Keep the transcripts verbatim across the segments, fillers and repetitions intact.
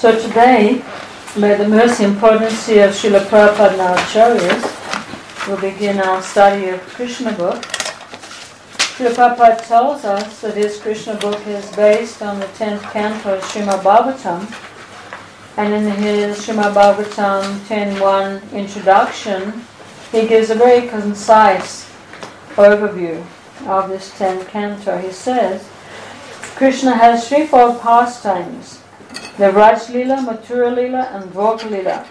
So today, may the mercy and potency of Srila Prabhupada and our Acharyas, we'll begin our study of Krishna book. Srila Prabhupada tells us that his Krishna book is based on the tenth canto of Srimad Bhagavatam, and in his Srimad Bhagavatam ten one introduction, he gives a very concise overview of this tenth canto. He says, Krishna has threefold pastimes: the Vraj Lila, Mathura Lila, and Dwarka Lila.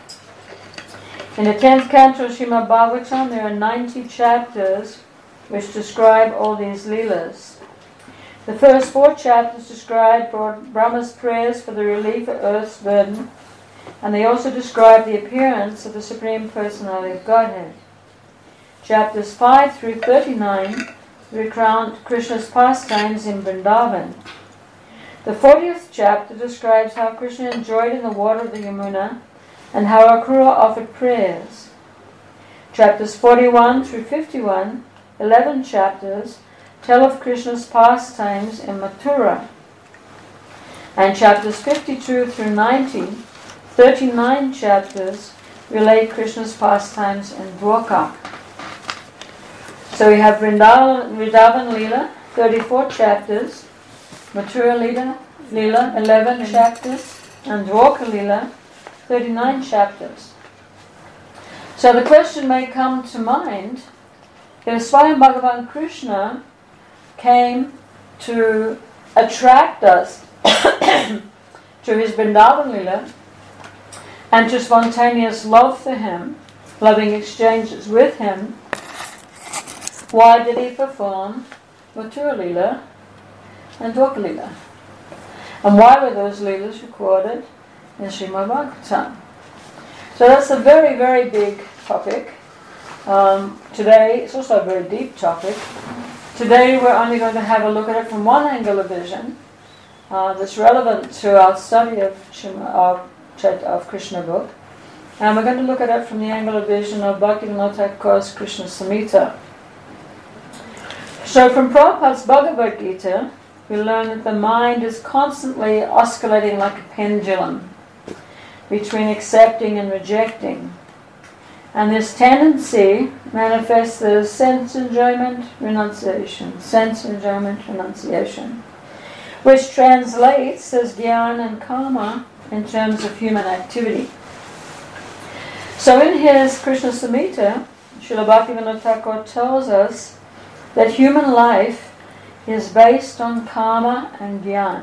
In the tenth canto of Srimad Bhagavatam, there are ninety chapters which describe all these Leelas. The first four chapters describe Brahma's prayers for the relief of earth's burden, and they also describe the appearance of the Supreme Personality of Godhead. Chapters five through thirty-nine recount Krishna's pastimes in Vrindavan. The fortieth chapter describes how Krishna enjoyed in the water of the Yamuna and how Akrura offered prayers. Chapters forty-one through fifty-one, eleven chapters, tell of Krishna's pastimes in Mathura. And chapters fifty-two through ninety, thirty-nine chapters, relate Krishna's pastimes in Dwarka. So we have Vrindavan, Vrindavan Leela, thirty-four chapters, Mathura Leela, Leela, eleven chapters, and Dwarka Leela, thirty-nine chapters. So the question may come to mind, if Swayam Bhagavan Krishna came to attract us to his Vrindavan Leela and to spontaneous love for him, loving exchanges with him, why did he perform Mathura Leela and Dwarka Leela? And why were those Leelas recorded in Srimad Bhagavatam? So that's a very, very big topic. Um, today, it's also a very deep topic. Today we're only going to have a look at it from one angle of vision uh, that's relevant to our study of, Shima, of, of Krishna book. And we're going to look at it from the angle of vision of Bhaktivinoda Thakur's Krishna Samhita. So from Prabhupada's Bhagavad Gita, we learn that the mind is constantly oscillating like a pendulum between accepting and rejecting. And this tendency manifests as sense enjoyment, renunciation, sense enjoyment, renunciation, which translates as jnana and karma in terms of human activity. So in his Krishna Samhita, Srila Bhaktivinoda Thakur tells us that human life is based on karma and jnana.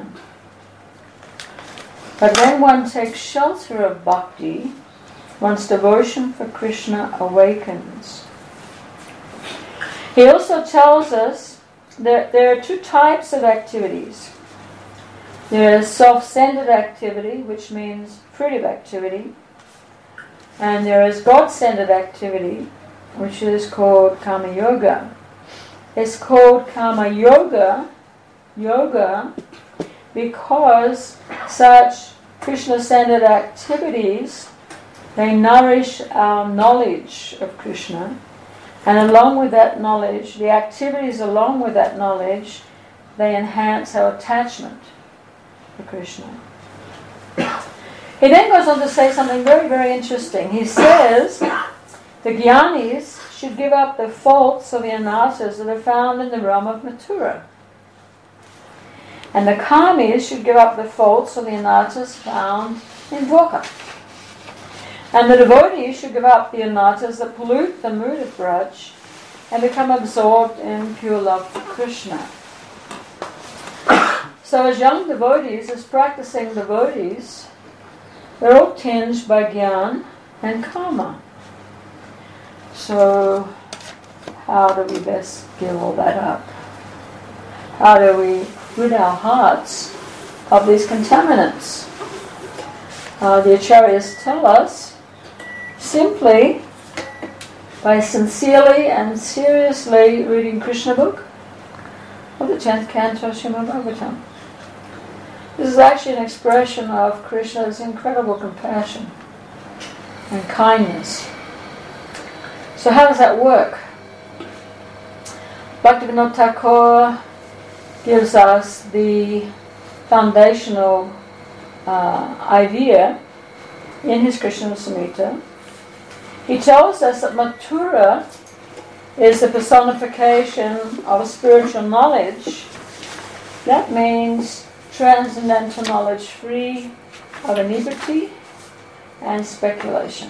But when one takes shelter of bhakti, one's devotion for Krishna awakens. He also tells us that there are two types of activities. There is self-centered activity, which means fruitive activity, and there is God-centered activity, which is called Karma Yoga. It's called Karma Yoga, yoga, because such Krishna-centered activities, they nourish our knowledge of Krishna, and along with that knowledge, the activities along with that knowledge, they enhance our attachment to Krishna. He then goes on to say something very, very interesting. He says, the jnanis should give up the faults of the anarthas that are found in the realm of Mathura. And the karmis should give up the faults of the anarthas found in Dwarka. And the devotees should give up the anarthas that pollute the mood of Braj and become absorbed in pure love for Krishna. So as young devotees, as practicing devotees, they're all tinged by jnana and karma. So how do we best give all that up? How do we rid our hearts of these contaminants? Uh, the Acharyas tell us simply by sincerely and seriously reading Krishna book of the tenth canto of Srimad Bhagavatam. This is actually an expression of Krishna's incredible compassion and kindness. So how does that work? Bhaktivinoda Thakur gives us the foundational uh, idea in his Krishna Samhita. He tells us that Mathura is the personification of spiritual knowledge. That means transcendental knowledge free of inebriety and speculation.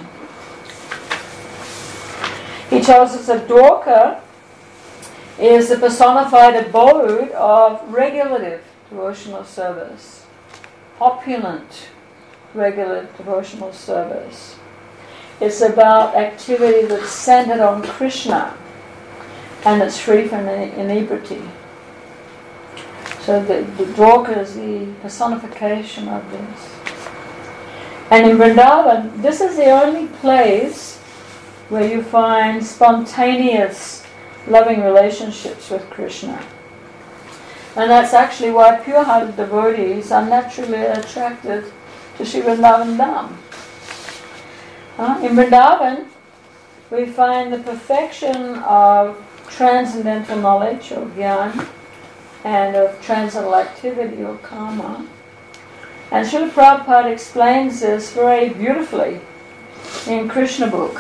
He tells us that Dwarka is the personified abode of regulative devotional service, opulent regular devotional service. It's about activity that's centered on Krishna and it's free from inebriety. So the, the Dwarka is the personification of this. And in Vrindavan, this is the only place where you find spontaneous loving relationships with Krishna. And that's actually why pure-hearted devotees are naturally attracted to Sri Vrindavan Dham. Uh, in Vrindavan, we find the perfection of transcendental knowledge, or jnana, and of transcendental activity, or karma. And Srila Prabhupada explains this very beautifully in Krishna book.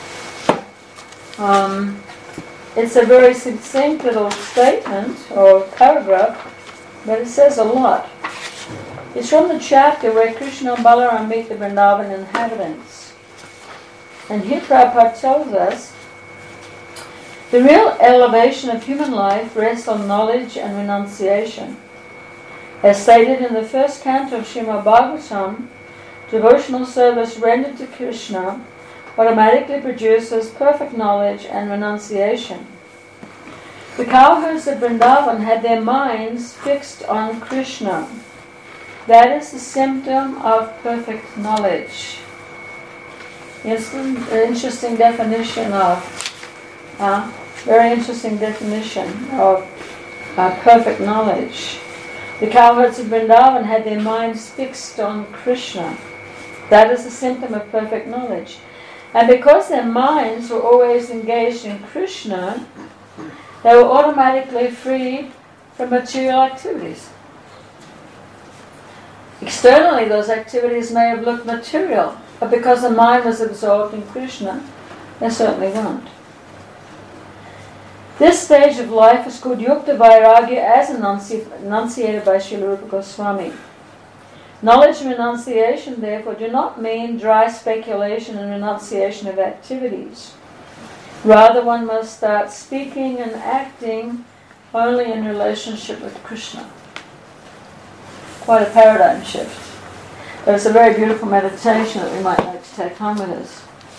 Um, it's a very succinct little statement or paragraph, but it says a lot. It's from the chapter where Krishna and Balaram meet the Vrindavan inhabitants. And here Prabhupada tells us, the real elevation of human life rests on knowledge and renunciation. As stated in the first canto of Srimad Bhagavatam, devotional service rendered to Krishna automatically produces perfect knowledge and renunciation. The cowherds of Vrindavan had their minds fixed on Krishna. That is the symptom of perfect knowledge. It's an interesting definition of, uh, very interesting definition of uh, perfect knowledge. The cowherds of Vrindavan had their minds fixed on Krishna. That is the symptom of perfect knowledge. And because their minds were always engaged in Krishna, they were automatically freed from material activities. Externally, those activities may have looked material, but because the mind was absorbed in Krishna, they certainly weren't. This stage of life is called Yukta Vairagya, as enunci- enunciated by Srila Rupa Goswami. Knowledge and renunciation, therefore, do not mean dry speculation and renunciation of activities. Rather, one must start speaking and acting only in relationship with Krishna. Quite a paradigm shift. But it's a very beautiful meditation that we might like to take home with us.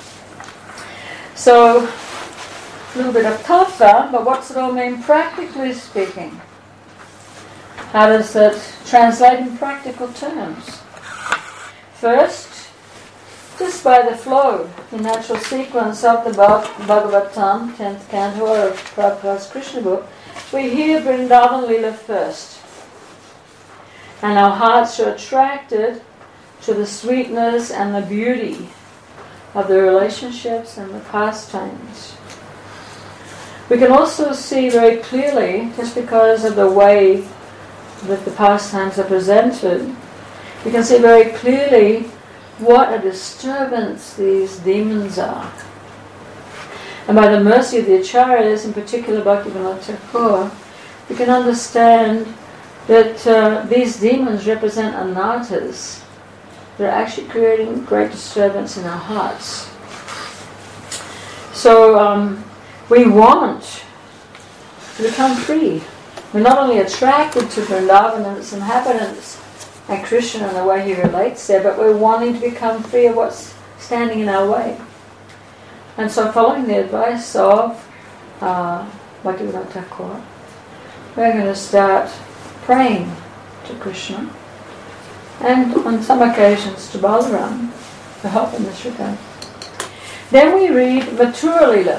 So, a little bit of tattva, but what's it all mean practically speaking? How does it translate in practical terms? First, just by the flow, the natural sequence of the Bhagavatam, tenth canto of Prabhupada's Krishna book, we hear Vrindavan Leela first. And our hearts are attracted to the sweetness and the beauty of the relationships and the pastimes. We can also see very clearly, just because of the way that the pastimes are presented, we can see very clearly what a disturbance these demons are. And by the mercy of the Acharyas, in particular Bhaktivinoda Thakur, we can understand that uh, these demons represent anarthas. They're actually creating great disturbance in our hearts. So um, we want to become free. We're not only attracted to Vrindavan and its inhabitants and Krishna and the way he relates there, but we're wanting to become free of what's standing in our way. And so, following the advice of uh, Bhaktivinoda Thakur, we're going to start praying to Krishna and on some occasions to Balaram for help in this regard. Then we read Mathura Leela.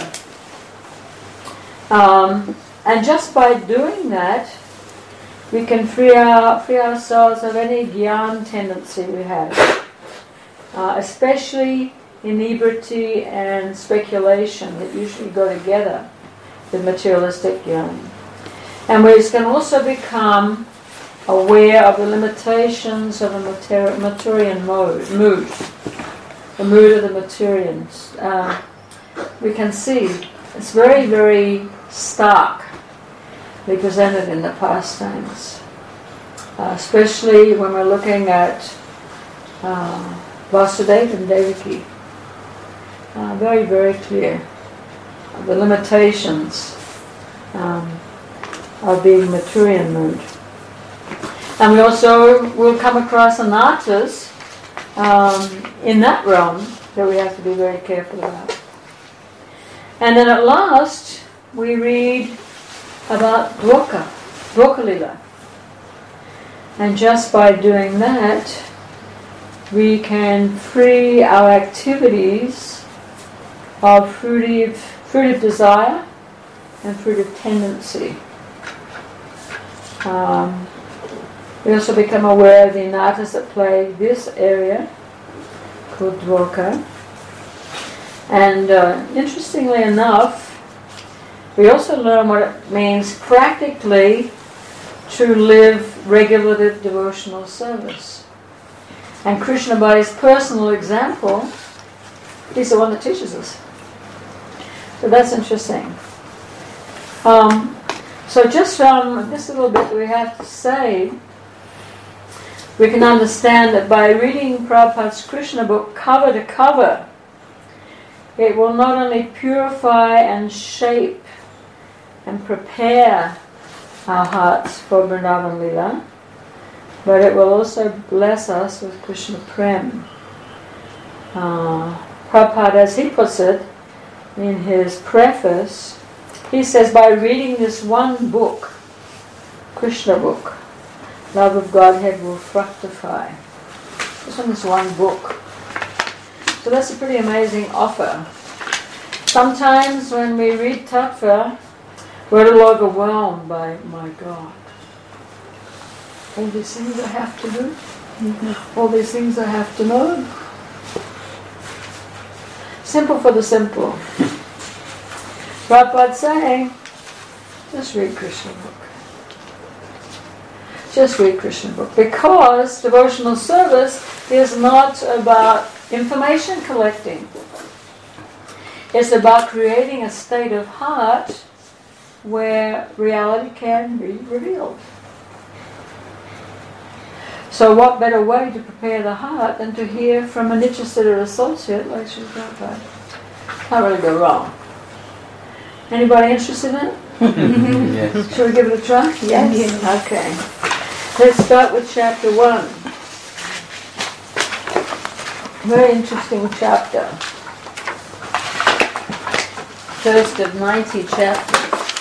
Um, and just by doing that, we can free, our, free ourselves of any gyan tendency we have, uh, especially inebriety and speculation that usually go together with materialistic gyan. And we can also become aware of the limitations of the mater- Maturian mode, mood, the mood of the Maturians. Uh, we can see it's very, very stark represented in the pastimes, uh, especially when we're looking at uh, Vasudeva and Devaki. Uh, very, very clear the limitations um, of being Maturian mood. And we also will come across anatas um, in that realm that we have to be very careful about. And then at last we read about Dwaka, Dwaka Lila. And just by doing that, we can free our activities of fruitive, fruitive desire and fruitive tendency. Um, we also become aware of the anatas that play this area called Dwaka. And uh, interestingly enough, we also learn what it means practically to live regular devotional service. And Krishna, by his personal example, he's the one that teaches us. So that's interesting. Um, so just from this little bit that we have to say, we can understand that by reading Prabhupada's Krishna book cover to cover, it will not only purify and shape and prepare our hearts for Vrindavan Lila, but it will also bless us with Krishna Prem. Uh, Prabhupada, as he puts it in his preface, he says, by reading this one book, Krishna book, love of Godhead will fructify. This one is one book. So that's a pretty amazing offer. Sometimes when we read Tattva, we're a little overwhelmed by, my God, all these things I have to do, mm-hmm. all these things I have to know. Simple for the simple. Prabhupada saying, just read Krishna book. Just read Krishna book. Because devotional service is not about information collecting. It's about creating a state of heart where reality can be revealed. So what better way to prepare the heart than to hear from a Nityasiddha associate like Srila Prabhupada? Can't really go wrong. Anybody interested in it? Yes. Shall we give it a try? Yes? Yes. Okay. Let's start with chapter one. Very interesting chapter. First of ninety chapters.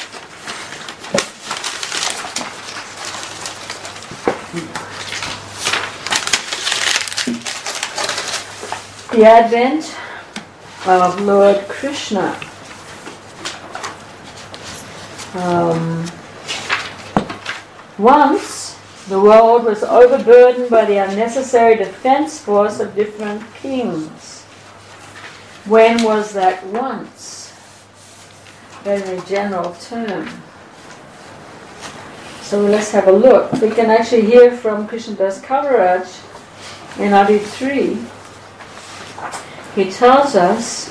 The advent of Lord Krishna. Um, once, the world was overburdened by the unnecessary defense force of different kings. When was that once? In a general term. So let's have a look. We can actually hear from Krishnadas Kaviraj in Adi three. He tells us,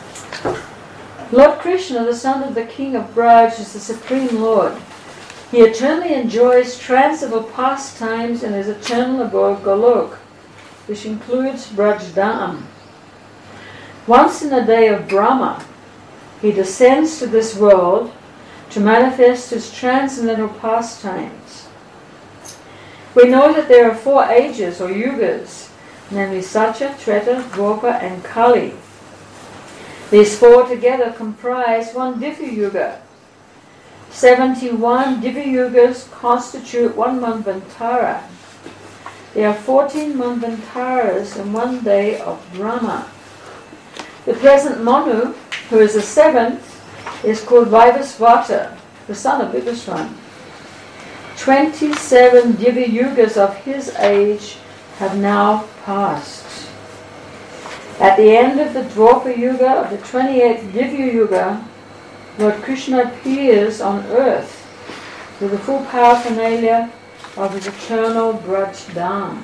Lord Krishna, the son of the king of Braj, is the supreme Lord. He eternally enjoys transcendental pastimes in his eternal abode Golok, which includes Brajdam. Once in the day of Brahma, he descends to this world to manifest his transcendental pastimes. We know that there are four ages or yugas, namely Satya, Treta, Dwapara and Kali. These four together comprise one Divya Yuga. seventy-one Divya Yugas constitute one Manvantara. There are fourteen Manvantaras in one day of Brahma. The present Manu, who is the seventh, is called Vaivasvata, the son of Vibhiswan. twenty-seven Divya Yugas of his age have now passed. At the end of the Dwapara Yuga of the twenty-eighth Divya Yuga, Lord Krishna appears on earth with the full paraphernalia of his eternal grudge down.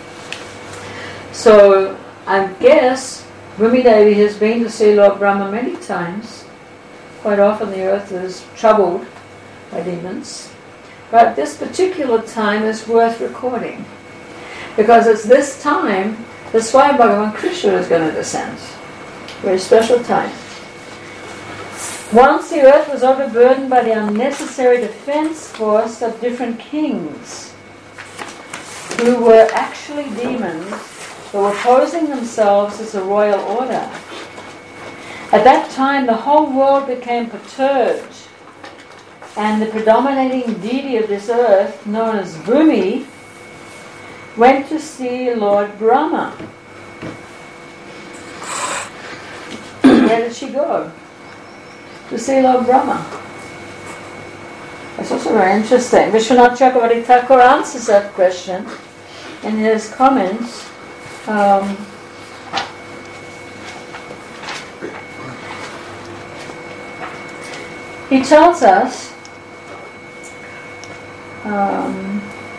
So I guess Bhumi Devi has been to see Lord Brahma many times. Quite often the earth is troubled by demons. But this particular time is worth recording, because it's this time that Swayam Bhagavan Krishna is going to descend. Very special time. Once the earth was overburdened by the unnecessary defense force of different kings, who were actually demons, who were posing themselves as a royal order. At that time, the whole world became perturbed, and the predominating deity of this earth, known as Bhumi, went to see Lord Brahma. Where did she go? To see Lord Brahma. That's also very interesting. Vishwanath Chakravarti Thakur answers that question in his comments. Um, he tells us um,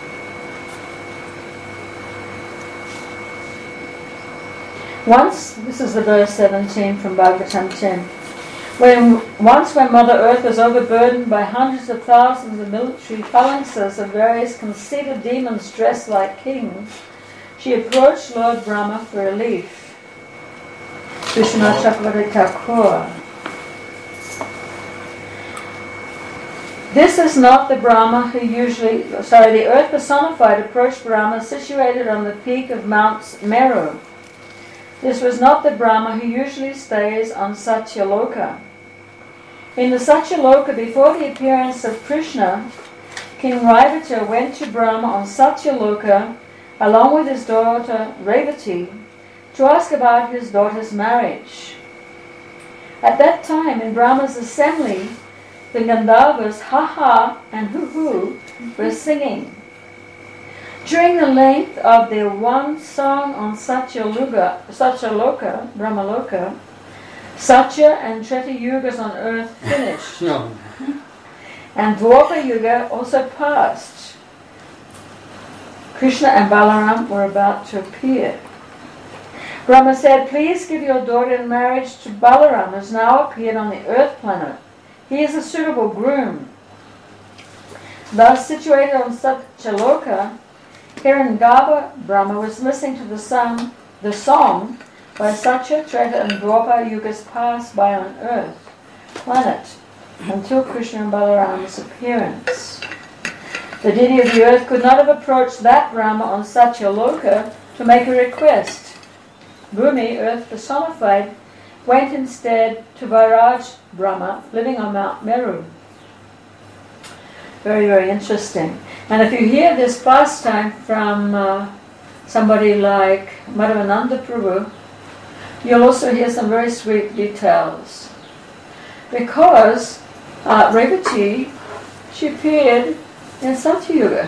once, this is the verse seventeen from Bhagavatam ten, when once when Mother Earth was overburdened by hundreds of thousands of military phalanxes of various conceited demons dressed like kings, she approached Lord Brahma for relief. Vishwanath Chakravarti Thakur. This is not the Brahma who usually, sorry, the earth personified approached Brahma situated on the peak of Mount Meru. This was not the Brahma who usually stays on Satyaloka. In the Satyaloka, before the appearance of Krishna, King Raivata went to Brahma on Satyaloka along with his daughter Revati to ask about his daughter's marriage. At that time, in Brahma's assembly, the Gandharvas, ha ha and hu hu, were singing. During the length of their one song on Satyaloka, Satyaloka, Brahmaloka, Satya and Treta Yugas on earth finished. No. And Dwapara Yuga also passed. Krishna and Balaram were about to appear. Brahma said, please give your daughter in marriage to Balaram, who has now appeared on the earth planet. He is a suitable groom. Thus situated on Satyaloka, Hiranyagarbha Brahma was listening to the song, the song by Satya, Treta and Dwapara Yugas passed by on earth planet until Krishna and Balaram's appearance. The deity of the earth could not have approached that Brahma on Satyaloka to make a request. Bhumi, earth personified, went instead to Vairaj Brahma, living on Mount Meru. Very, very interesting. And if you hear this pastime from uh, somebody like Madhavananda Prabhu, you'll also hear some very sweet details. Because uh, Revati, she appeared in Satyuga.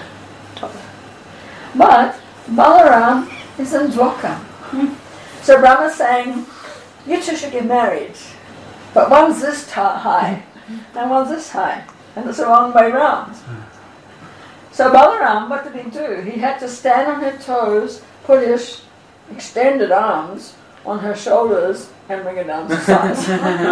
But Balaram is in Dwaka. So Brahma saying, you two should get married. But one's this ta- high, and one's this high. And it's the wrong way round. So Balaram, what did he do? He had to stand on her toes, put his extended arms on her shoulders, and bring her down to size.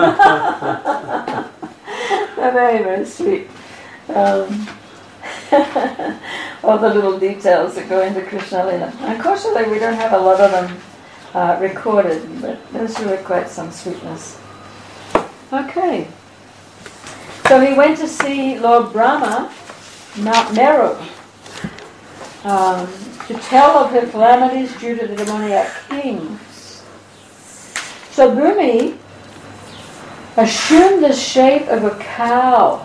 They're very, very sweet. Um, all the little details that go into Krishna Lila. Unfortunately, we don't have a lot of them uh, recorded, but there's really quite some sweetness. Okay. So he went to see Lord Brahma, Mount Meru, um, to tell of her calamities due to the demoniac kings. So Bhumi assumed the shape of a cow.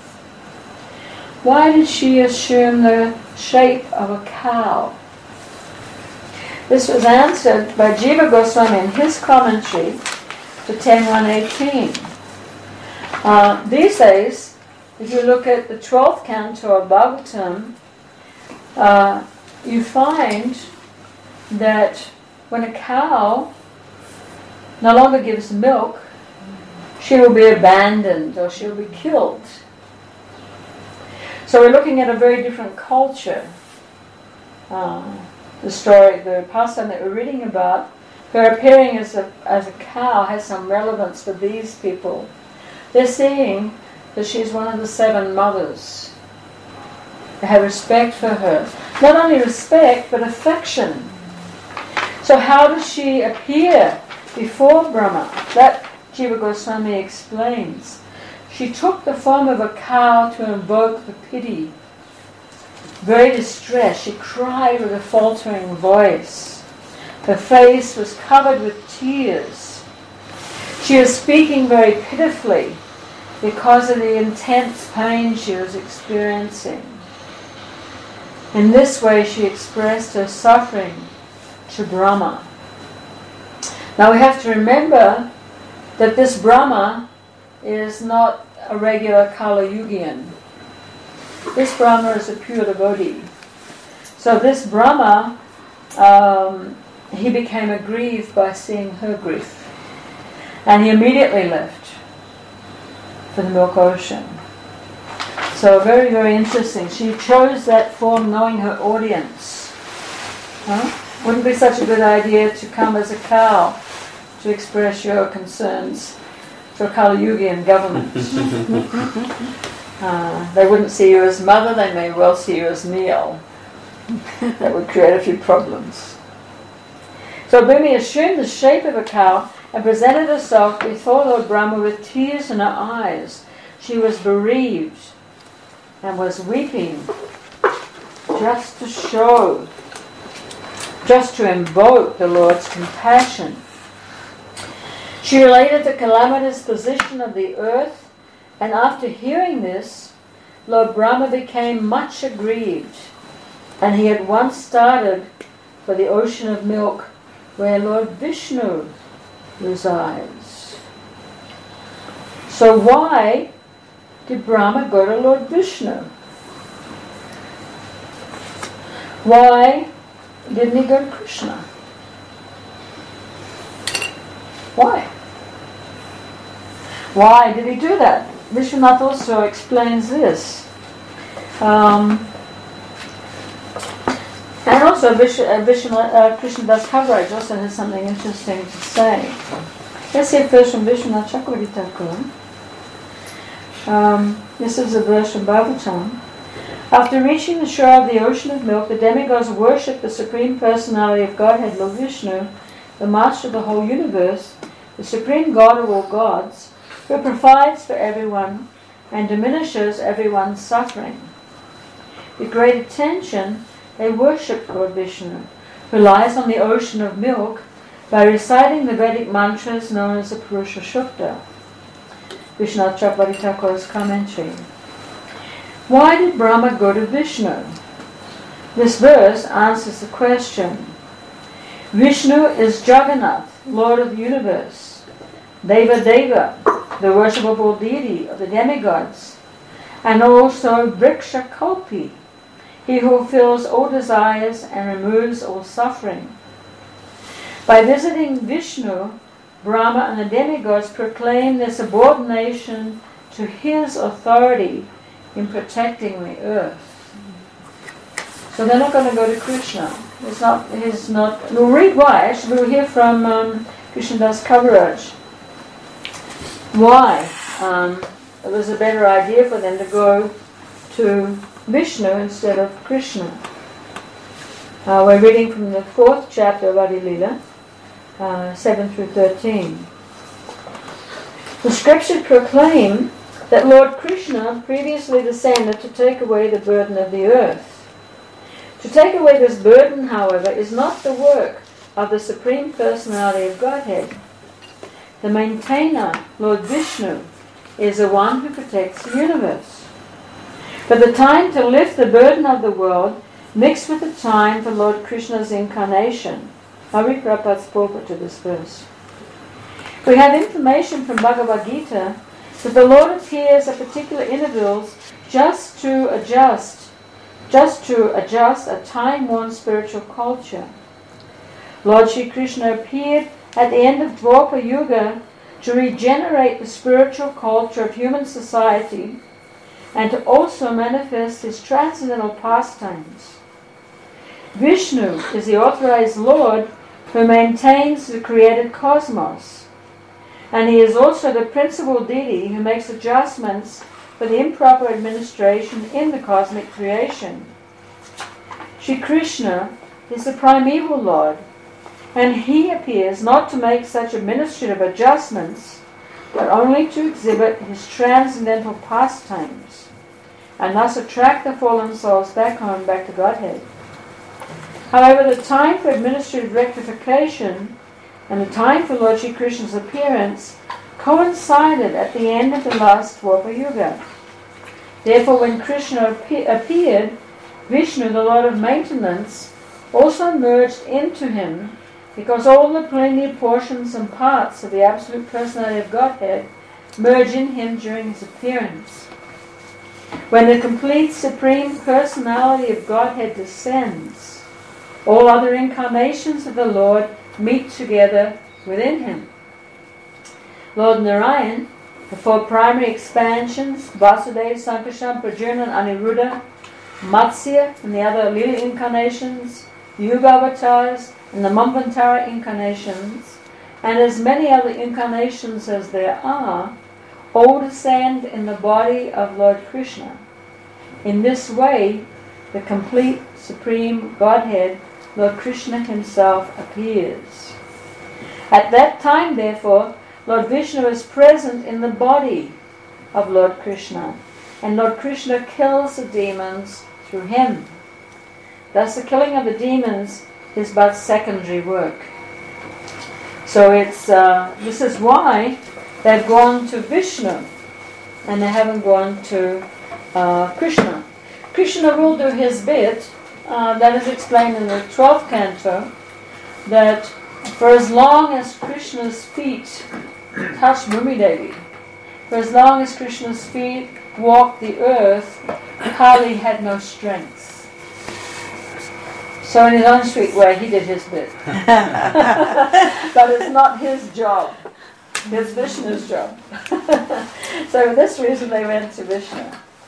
Why did she assume the shape of a cow? This was answered by Jiva Goswami in his commentary to ten one eighteen. Uh, these days, if you look at the twelfth canto of Bhagavatam, uh, you find that when a cow no longer gives milk, she will be abandoned or she will be killed. So we're looking at a very different culture. Uh, the story, the pastime that we're reading about, her appearing as a, as a cow has some relevance for these people. They're seeing that she's one of the seven mothers. They have respect for her. Not only respect, but affection. So how does she appear before Brahma? That Jiva Goswami explains. She took the form of a cow to invoke the pity. Very distressed, she cried with a faltering voice. Her face was covered with tears. She was speaking very pitifully because of the intense pain she was experiencing. In this way she expressed her suffering to Brahma. Now we have to remember that this Brahma is not a regular Kala Yugian. This Brahma is a pure devotee. So this Brahma, um, he became aggrieved by seeing her grief. And he immediately left for the Milk Ocean. So very, very interesting. She chose that form knowing her audience. Huh? Wouldn't be such a good idea to come as a cow to express your concerns to a Kali Yugian government. uh, they wouldn't see you as mother, they may well see you as meal. That would create a few problems. So Bhumi assumed the shape of a cow and presented herself before Lord Brahma with tears in her eyes. She was bereaved and was weeping just to show, just to invoke the Lord's compassion. She related the calamitous position of the earth, and after hearing this, Lord Brahma became much aggrieved, and he at once started for the ocean of milk where Lord Vishnu resides. So why did Brahma go to Lord Vishnu? Why didn't he go to Krishna? Why? Why did he do that? Vishwanath also explains this. Um, and also Vish, uh, Vishwanath, uh, Krishna Das Kaviraj also has something interesting to say. Let's see first from Vishwanath Chakravarti Thakur. Um, this is a verse from Bhagavatam. After reaching the shore of the ocean of milk, the demigods worshipped the Supreme Personality of Godhead, Lord Vishnu, the Master of the whole universe, the Supreme God of all gods, who provides for everyone and diminishes everyone's suffering. With great attention, they worshipped Lord Vishnu, who lies on the ocean of milk, by reciting the Vedic mantras known as the Purusha Sukta. Vishwanath Chakravarti Thakur's commentary. Why did Brahma go to Vishnu? This verse answers the question. Vishnu is Jagannath, Lord of the universe, Deva Deva, the worshipable deity of the demigods, and also Vriksha Kalpi, he who fulfills all desires and removes all suffering. By visiting Vishnu, Brahma and the demigods proclaim their subordination to his authority in protecting the earth. So they're not going to go to Krishna. It's not. He's not. We'll read why. Actually, we'll hear from um, Krishna Das Kaviraj. Why um, it was a better idea for them to go to Vishnu instead of Krishna. Uh, we're reading from the fourth chapter of Adi Lila, uh, seven through thirteen. The scriptures proclaim that Lord Krishna previously descended to take away the burden of the earth. To take away this burden, however, is not the work of the Supreme Personality of Godhead. The maintainer, Lord Vishnu, is the one who protects the universe. But the time to lift the burden of the world mixed with the time for Lord Krishna's incarnation. I'll read Prabhupada's purport to this verse. We have information from Bhagavad Gita that the Lord appears at particular intervals just to adjust, just to adjust a time-worn spiritual culture. Lord Shri Krishna appeared at the end of Dwapara Yuga to regenerate the spiritual culture of human society and to also manifest his transcendental pastimes. Vishnu is the authorized Lord who maintains the created cosmos, and he is also the principal deity who makes adjustments for the improper administration in the cosmic creation. Shri Krishna is the primeval Lord, and he appears not to make such administrative adjustments, but only to exhibit his transcendental pastimes, and thus attract the fallen souls back home, back to Godhead. However, the time for administrative rectification and the time for Lord Shri Krishna's appearance coincided at the end of the last Dwapara Yuga. Therefore, when Krishna appeared, Vishnu, the Lord of Maintenance, also merged into him, because all the plenary portions and parts of the Absolute Personality of Godhead merge in him during his appearance. When the complete Supreme Personality of Godhead descends, all other incarnations of the Lord meet together within him. Lord Narayan, the four primary expansions, Vasudeva, Sankarshan, Pradyumna, and Aniruddha, Matsya and the other Lila incarnations, Yuga avatars and the Manvantara incarnations, and as many other incarnations as there are, all descend in the body of Lord Krishna. In this way, the complete Supreme Godhead, Lord Krishna himself, appears. At that time, therefore, Lord Vishnu is present in the body of Lord Krishna, and Lord Krishna kills the demons through him. Thus the killing of the demons is but secondary work. So it's uh, this is why they've gone to Vishnu and they haven't gone to uh, Krishna. Krishna will do his bit. Uh, that is explained in the twelfth canto, that for as long as Krishna's feet touched Bhumi Devi, for as long as Krishna's feet walked the earth, Kali had no strength. So in his own sweet way, he did his bit. But it's not his job. It's Vishnu's job. So for this reason they went to Vishnu.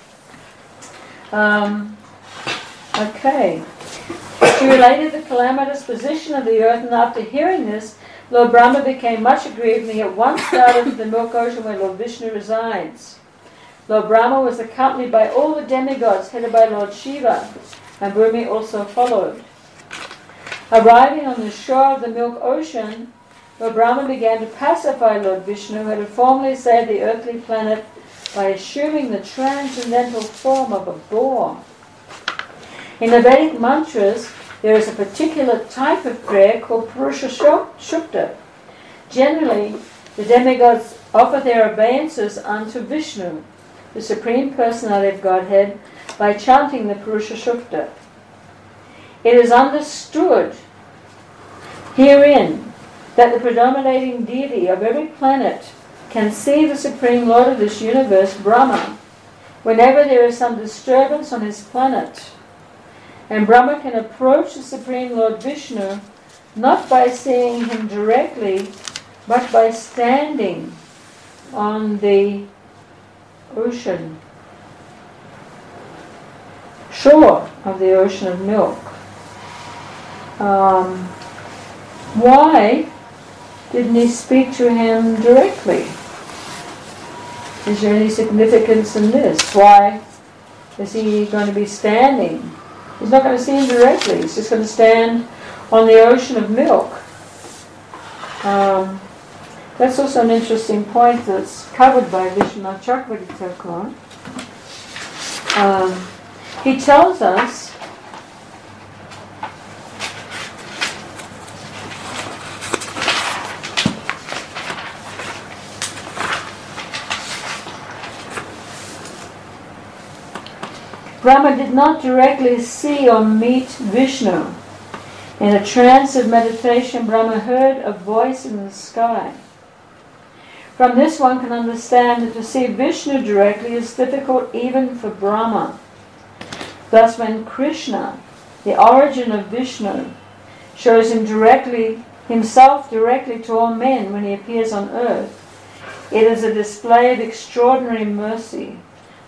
Um, okay. She related the calamitous position of the earth, and after hearing this, Lord Brahma became much aggrieved, and he at once started to the milk ocean where Lord Vishnu resides. Lord Brahma was accompanied by all the demigods, headed by Lord Shiva, and Bhumi also followed. Arriving on the shore of the milk ocean, Lord Brahma began to pacify Lord Vishnu, who had formerly saved the earthly planet by assuming the transcendental form of a boar. In the Vedic mantras, there is a particular type of prayer called Purusha Shukta. Generally, the demigods offer their obeisances unto Vishnu, the Supreme Personality of Godhead, by chanting the Purusha Shukta. It is understood herein that the predominating deity of every planet can see the Supreme Lord of this universe, Brahma, whenever there is some disturbance on his planet. And Brahma can approach the Supreme Lord Vishnu not by seeing him directly, but by standing on the ocean, shore of the ocean of milk. Um, why didn't he speak to him directly? Is there any significance in this? Why is he going to be standing? He's not going to see him directly. He's just going to stand on the ocean of milk. Um, that's also an interesting point that's covered by Vishwanath Chakravarti Thakur. Um, he tells us Brahma did not directly see or meet Vishnu. In a trance of meditation, Brahma heard a voice in the sky. From this one can understand that to see Vishnu directly is difficult even for Brahma. Thus when Krishna, the origin of Vishnu, shows him directly, himself directly to all men when he appears on earth, it is a display of extraordinary mercy,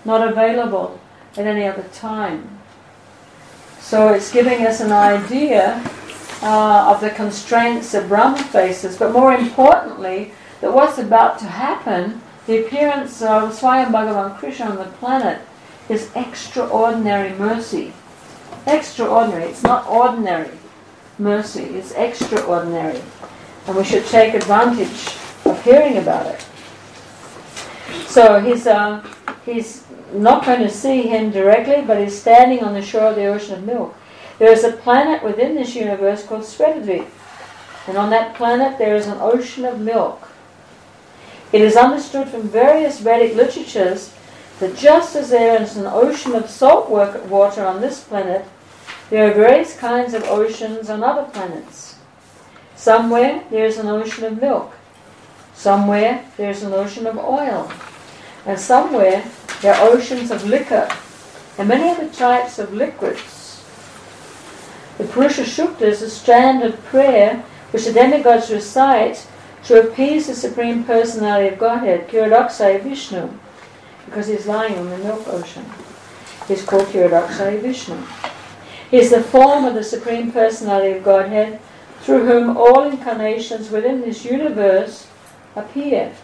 not available at any other time. So it's giving us an idea uh, of the constraints that Brahma faces, but more importantly, that what's about to happen, the appearance of Swayam Bhagavan Krishna on the planet, is extraordinary mercy. Extraordinary. It's not ordinary mercy. It's extraordinary. And we should take advantage of hearing about it. So he's, uh, he's not going to see him directly, but he's standing on the shore of the ocean of milk. There is a planet within this universe called Svetadvip. And on that planet there is an ocean of milk. It is understood from various Vedic literatures that just as there is an ocean of salt water on this planet, there are various kinds of oceans on other planets. Somewhere there is an ocean of milk. Somewhere there is an ocean of oil. And somewhere there are oceans of liquor and many other types of liquids. The Purusha Sukta is a strand of prayer which the demigods recite to appease the Supreme Personality of Godhead, Kiradakshaya Vishnu, because he's lying on the milk ocean. He's called Kiradakshaya Vishnu. He is the form of the Supreme Personality of Godhead, through whom all incarnations within this universe appear.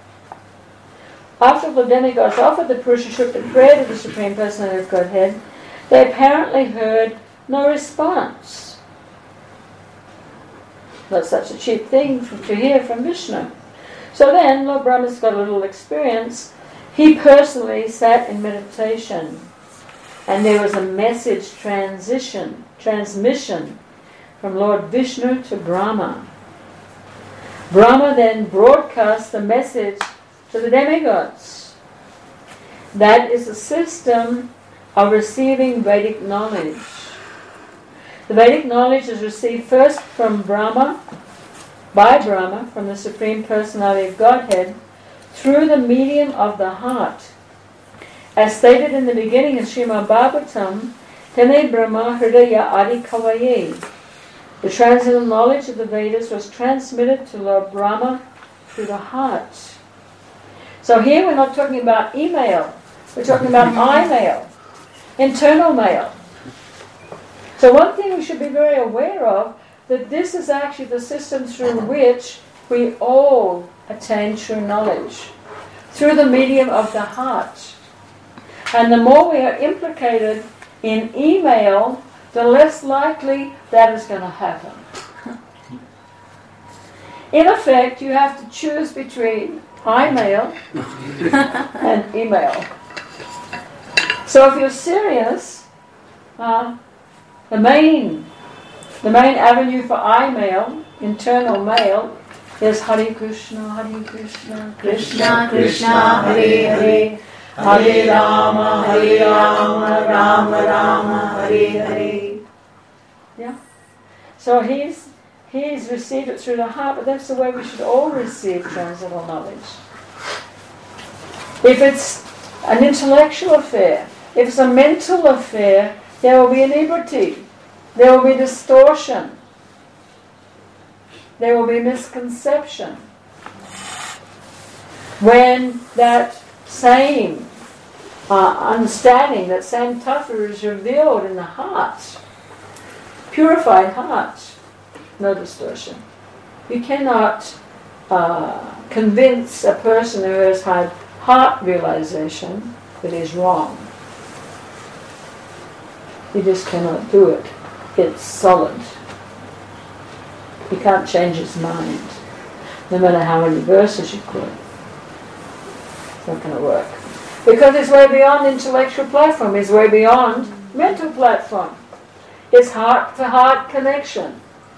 After the demigods offered the Purusha Sukta prayer to the Supreme Personality of Godhead, they apparently heard no response. Not such a cheap thing to hear from Vishnu. So then, Lord Brahma's got a little experience. He personally sat in meditation, and there was a message transition, transmission from Lord Vishnu to Brahma. Brahma then broadcast the message to the demigods. That is a system of receiving Vedic knowledge. The Vedic knowledge is received first from Brahma, by Brahma, from the Supreme Personality of Godhead, through the medium of the heart. As stated in the beginning of Srimad Bhagavatam, Tene Brahma Hridaya Adi Kavaye. The transcendental knowledge of the Vedas was transmitted to Lord Brahma through the heart. So here we're not talking about email, we're talking about I-mail, internal mail. So one thing we should be very aware of, that this is actually the system through which we all attain true knowledge, through the medium of the heart. And the more we are implicated in email, the less likely that is going to happen. In effect, you have to choose between I-mail and email. So if you're serious, uh, the main the main avenue for I-mail, internal mail, is Hare Krishna, Hare Krishna, Krishna Krishna, Hare Hare, Hare Rama, Hare Rama, Rama Rama, Hare Hare. Yeah. So he's he's received it through the heart, but that's the way we should all receive transcendental knowledge. If it's an intellectual affair, if it's a mental affair, there will be inebriety. There will be distortion. There will be misconception. When that same uh, understanding, that same tattva is revealed in the heart, purified heart, no distortion. You cannot uh, convince a person who has had heart realization that he's wrong. You just cannot do it. It's solid. You can't change his mind, no matter how many verses you could. It's not going to work. Because it's way beyond intellectual platform. It's way beyond mental platform. It's heart-to-heart connection.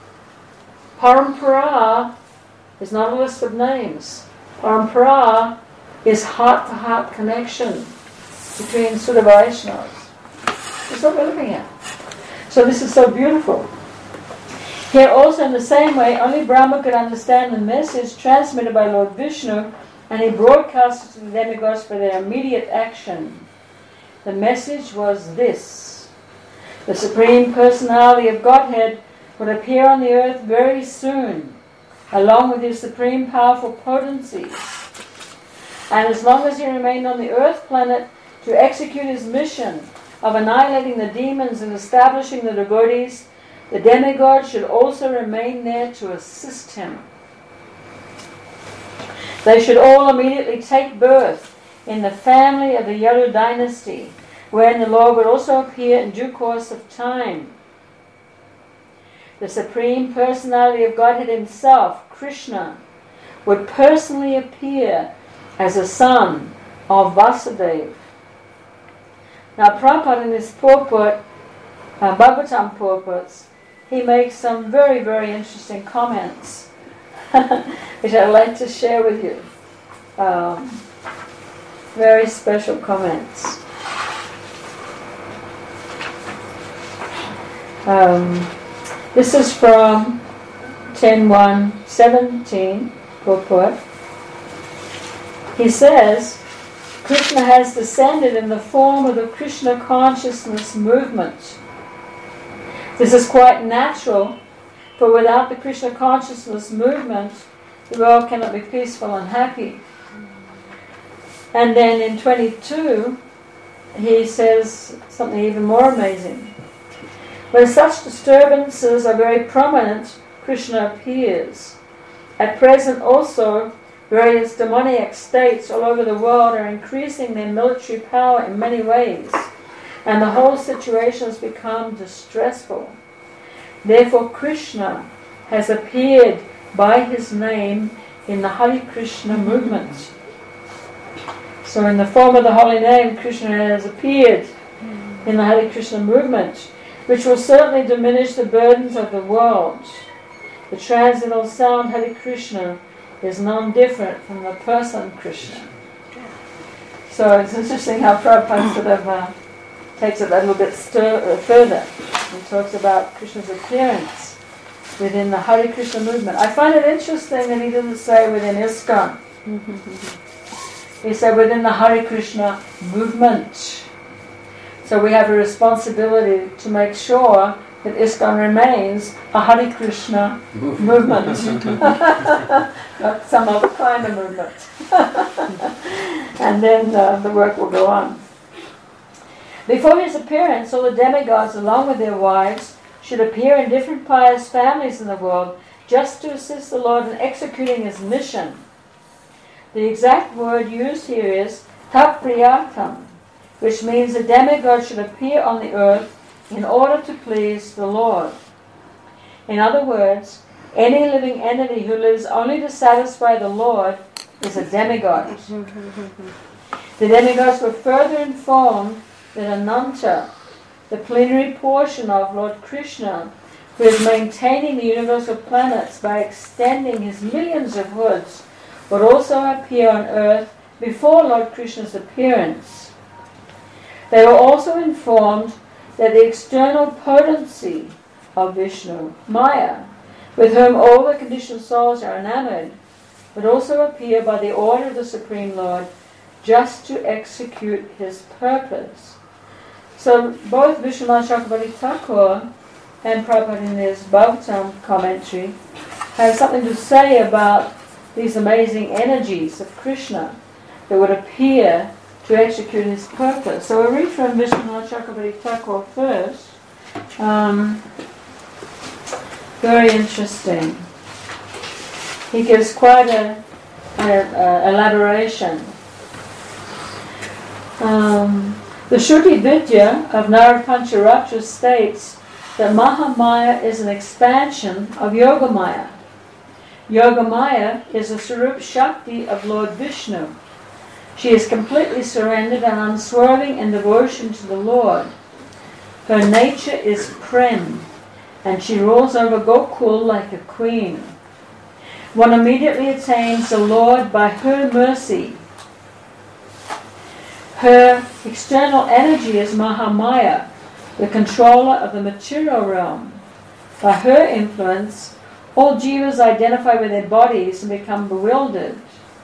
Parampara is not a list of names. Parampara is heart-to-heart connection between Sudha Vaishnavas. That's what we're looking at. So this is so beautiful. Here also in the same way, only Brahma could understand the message transmitted by Lord Vishnu, and he broadcast it to the demigods for their immediate action. The message was this: the Supreme Personality of Godhead would appear on the earth very soon, along with his supreme powerful potencies. And as long as he remained on the earth planet, to execute his mission of annihilating the demons and establishing the devotees, the demigod should also remain there to assist him. They should all immediately take birth in the family of the Yaru dynasty, wherein the Lord would also appear in due course of time. The Supreme Personality of Godhead himself, Krishna, would personally appear as a son of Vasudeva. Now Prabhupada in his purport, uh, Bhagavatam purports, he makes some very, very interesting comments, which I'd like to share with you. Um, very special comments. Um, this is from ten one seventeen, purport. He says, Krishna has descended in the form of the Krishna consciousness movement. This is quite natural, for without the Krishna consciousness movement, the world cannot be peaceful and happy. And then in twenty-two, he says something even more amazing. When such disturbances are very prominent, Krishna appears. At present also, various demoniac states all over the world are increasing their military power in many ways, and the whole situation has become distressful. Therefore Krishna has appeared by his name in the Hare Krishna movement. So in the form of the holy name, Krishna has appeared in the Hare Krishna movement, which will certainly diminish the burdens of the world. The transcendental sound Hare Krishna is non-different from the person Krishna. So it's interesting how Prabhupada sort of uh, takes it a little bit stir- uh, further. He talks about Krishna's appearance within the Hare Krishna movement. I find it interesting that he doesn't say within ISKCON. He said within the Hare Krishna movement. So we have a responsibility to make sure that ISKCON remains a Hare Krishna movement. Not some other kind of movement. And then uh, the work will go on. Before his appearance, all the demigods, along with their wives, should appear in different pious families in the world, just to assist the Lord in executing his mission. The exact word used here is tapriyatam, which means the demigod should appear on the earth in order to please the Lord. In other words, any living entity who lives only to satisfy the Lord is a demigod. The demigods were further informed that Ananta, the plenary portion of Lord Krishna, who is maintaining the universal planets by extending his millions of hoods, would also appear on earth before Lord Krishna's appearance. They were also informed that the external potency of Vishnu, Maya, with whom all the conditioned souls are enamored, would also appear by the order of the Supreme Lord, just to execute his purpose. So both Vishwanath Chakravarti Thakur and Prabhupada in his Bhagavatam commentary have something to say about these amazing energies of Krishna that would appear to execute his purpose. So we'll read from Vishwanath Chakravarti Thakur first. Um, very interesting. He gives quite a, a, a elaboration. Um, the Shruti Vidya of Narad Pancharatra states that Mahamaya is an expansion of Yogamaya. Yogamaya is the Sarup Shakti of Lord Vishnu. She is completely surrendered and unswerving in devotion to the Lord. Her nature is Prem, and she rules over Gokul like a queen. One immediately attains the Lord by her mercy. Her external energy is Mahamaya, the controller of the material realm. By her influence, all jivas identify with their bodies and become bewildered.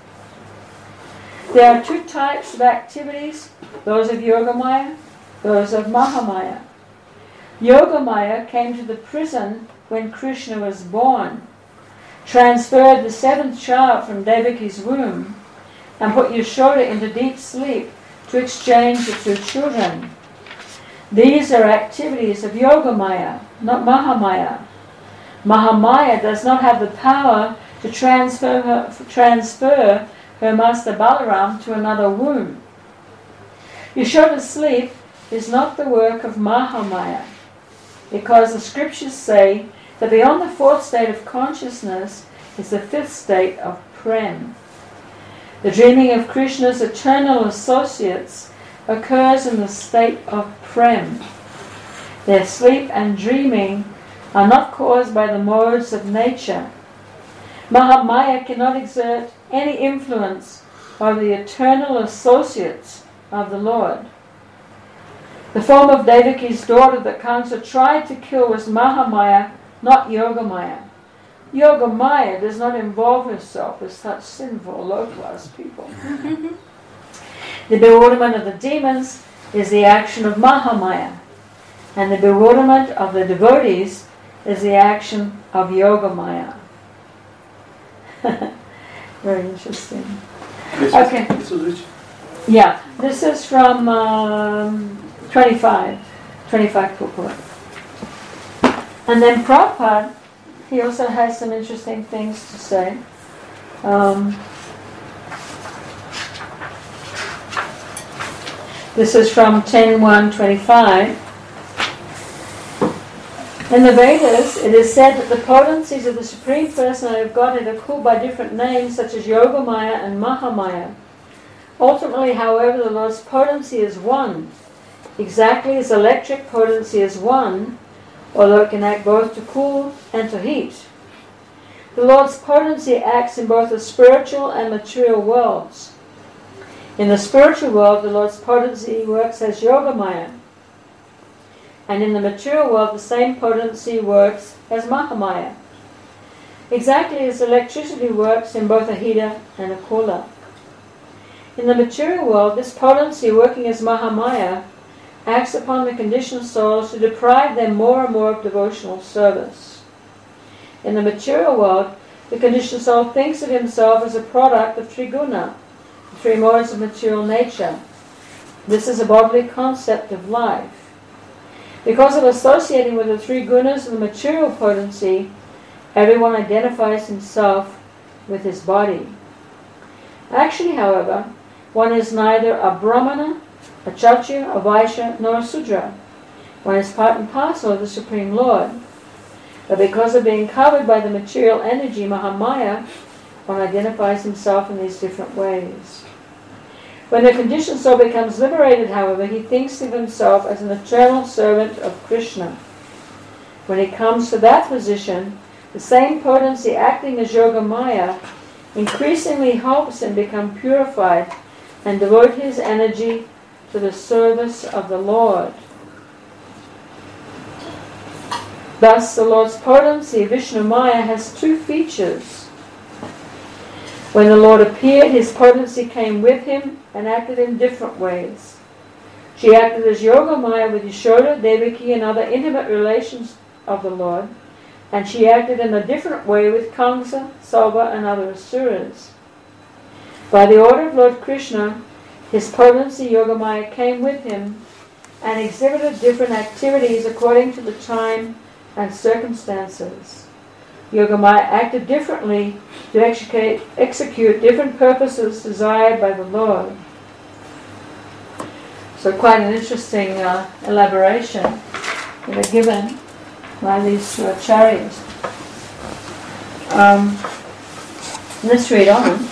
There are two types of activities, those of Yogamaya, those of Mahamaya. Yogamaya came to the prison when Krishna was born, transferred the seventh child from Devaki's womb, and put Yashoda into deep sleep to exchange the two children. These are activities of Yogamaya, not Mahamaya. Mahamaya does not have the power to transfer her, transfer her master Balaram to another womb. Yashoda's sleep is not the work of Mahamaya, because the scriptures say that beyond the fourth state of consciousness is the fifth state of Prem. The dreaming of Krishna's eternal associates occurs in the state of Prem. Their sleep and dreaming are not caused by the modes of nature. Mahamaya cannot exert any influence over the eternal associates of the Lord. The form of Devaki's daughter that Kamsa tried to kill was Mahamaya, not Yogamaya. Yogamaya does not involve herself with such sinful, low-class people. The bewilderment of the demons is the action of Mahamaya, and the bewilderment of the devotees is the action of Yogamaya. Very interesting. This Okay. Was, this was which? Yeah, this is from um, twenty-five, twenty-five purport. And then Prabhupada, he also has some interesting things to say. Um, this is from ten one twenty-five. In the Vedas, it is said that the potencies of the Supreme Personality of Godhead are called by different names such as Yogamaya and Mahamaya. Ultimately, however, the Lord's potency is one, exactly as electric potency is one, although it can act both to cool and to heat. The Lord's potency acts in both the spiritual and material worlds. In the spiritual world, the Lord's potency works as Yogamaya, and in the material world, the same potency works as Mahamaya, exactly as electricity works in both a heater and a cooler. In the material world, this potency working as Mahamaya acts upon the conditioned souls to deprive them more and more of devotional service. In the material world, the conditioned soul thinks of himself as a product of Triguna, the three modes of material nature. This is a bodily concept of life. Because of associating with the three gunas of the material potency, everyone identifies himself with his body. Actually, however, one is neither a Brahmana, a Kshatriya, a Vaishya, nor a Sudra. One is part and parcel of the Supreme Lord. But because of being covered by the material energy, Mahamaya, one identifies himself in these different ways. When the conditioned soul becomes liberated, however, he thinks of himself as an eternal servant of Krishna. When he comes to that position, the same potency acting as Yogamaya increasingly helps him become purified and devote his energy to the service of the Lord. Thus, the Lord's potency, Vishnumaya, has two features. When the Lord appeared, his potency came with him and acted in different ways. She acted as Yogamaya with Yashoda, Devaki, and other intimate relations of the Lord, and she acted in a different way with Kamsa, Salva, and other asuras. By the order of Lord Krishna, his potency, Yogamaya, came with him and exhibited different activities according to the time and circumstances. Yogamaya acted differently to execute, execute different purposes desired by the Lord. So quite an interesting uh, elaboration that are given by these two acharyas. Um, let's read on.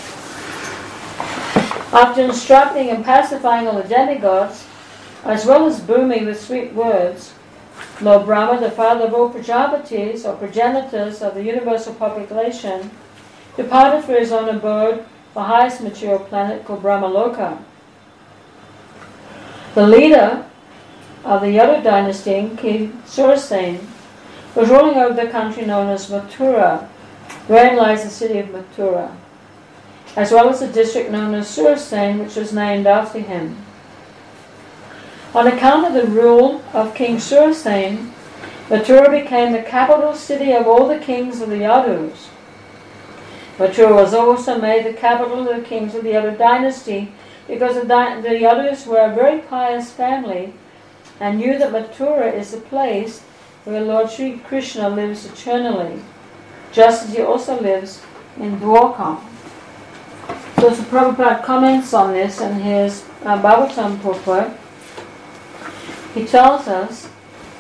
After instructing and pacifying all the demigods, as well as booming with sweet words, Lord Brahma, the father of all Prajapatis, or progenitors of the universal population, departed for his own abode, the highest material planet called Brahmaloka. The leader of the Yadu dynasty, King Surasen, was ruling over the country known as Mathura, wherein lies the city of Mathura, as well as the district known as Surasen, which was named after him. On account of the rule of King Surasen, Mathura became the capital city of all the kings of the Yadus. Mathura was also made the capital of the kings of the Yadu dynasty, because the, the Yadus were a very pious family and knew that Mathura is the place where Lord Sri Krishna lives eternally, just as he also lives in Dwarka. So, so Prabhupada comments on this in his uh, Bhagavatam purport. He tells us,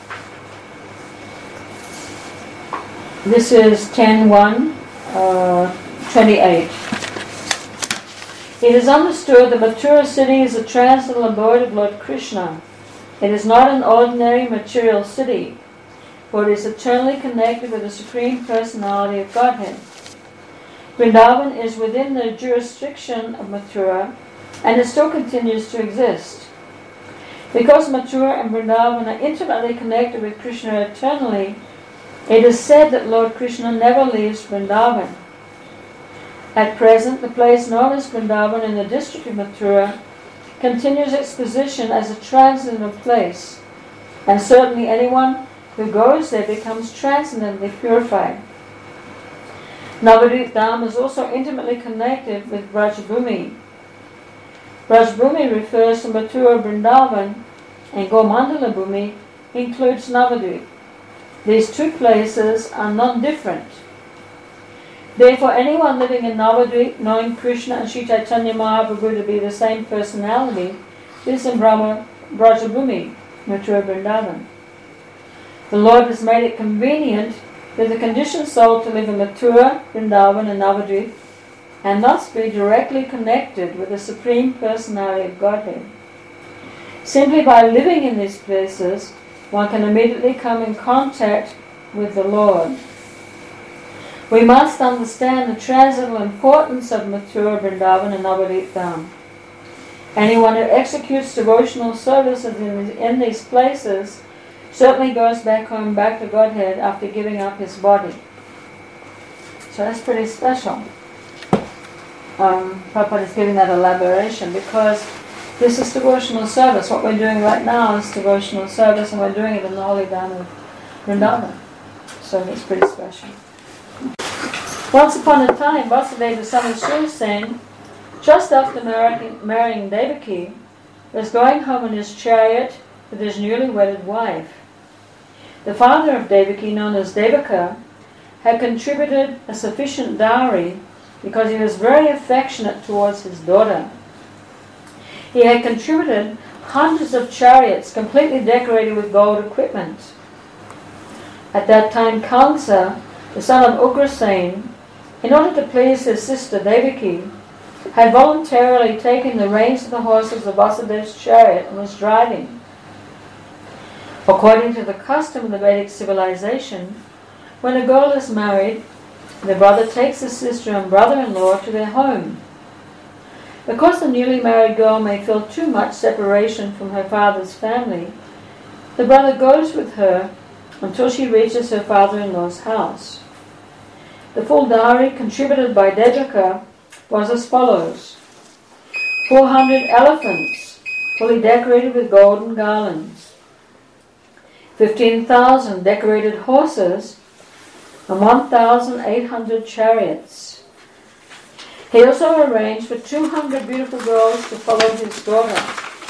this is ten one twenty-eight. It is understood that Mathura city is the transcendental abode of Lord Krishna. It is not an ordinary material city, for it is eternally connected with the Supreme Personality of Godhead. Vrindavan is within the jurisdiction of Mathura, and it still continues to exist. Because Mathura and Vrindavan are intimately connected with Krishna eternally, it is said that Lord Krishna never leaves Vrindavan. At present, the place known as Vrindavan in the district of Mathura continues its position as a transcendental place, and certainly anyone who goes there becomes transcendently purified. Navadvip Dham is also intimately connected with Brajabhumi. Brajabhumi refers to Mathura Vrindavan, and Gomandala Bhumi includes Navadvip. These two places are non-different. Therefore, anyone living in Navadvip, knowing Krishna and Sri Chaitanya Mahaprabhu to be the same personality, is in Brahma Brajabhumi, Mathura Vrindavan. The Lord has made it convenient for the conditioned soul to live in Mathura, Vrindavan and Navadvip, and thus be directly connected with the Supreme Personality of Godhead. Simply by living in these places, one can immediately come in contact with the Lord. We must understand the transcendental importance of Mathura, Vrindavan and Navadvip Dham. Anyone who executes devotional services in, in these places certainly goes back home, back to Godhead after giving up his body. So that's pretty special. Um, Prabhupada is giving that elaboration because this is devotional service. What we're doing right now is devotional service, and we're doing it in the holy Dham of Vrindavan. So it's pretty special. Once upon a time, Vasudeva, the son of Sursen, just after marrying, marrying Devaki, was going home in his chariot with his newly wedded wife. The father of Devaki, known as Devaka, had contributed a sufficient dowry because he was very affectionate towards his daughter. He had contributed hundreds of chariots completely decorated with gold equipment. At that time, Kamsa, the son of Ugrasen, in order to please his sister Devaki, had voluntarily taken the reins of the horses of Vasudeva's chariot and was driving. According to the custom of the Vedic civilization, when a girl is married, the brother takes the sister and brother-in-law to their home. Because the newly married girl may feel too much separation from her father's family, the brother goes with her until she reaches her father-in-law's house. The full dowry contributed by Devaka was as follows: four hundred elephants fully decorated with golden garlands, fifteen thousand decorated horses, and one thousand eight hundred chariots. He also arranged for two hundred beautiful girls to follow his daughter.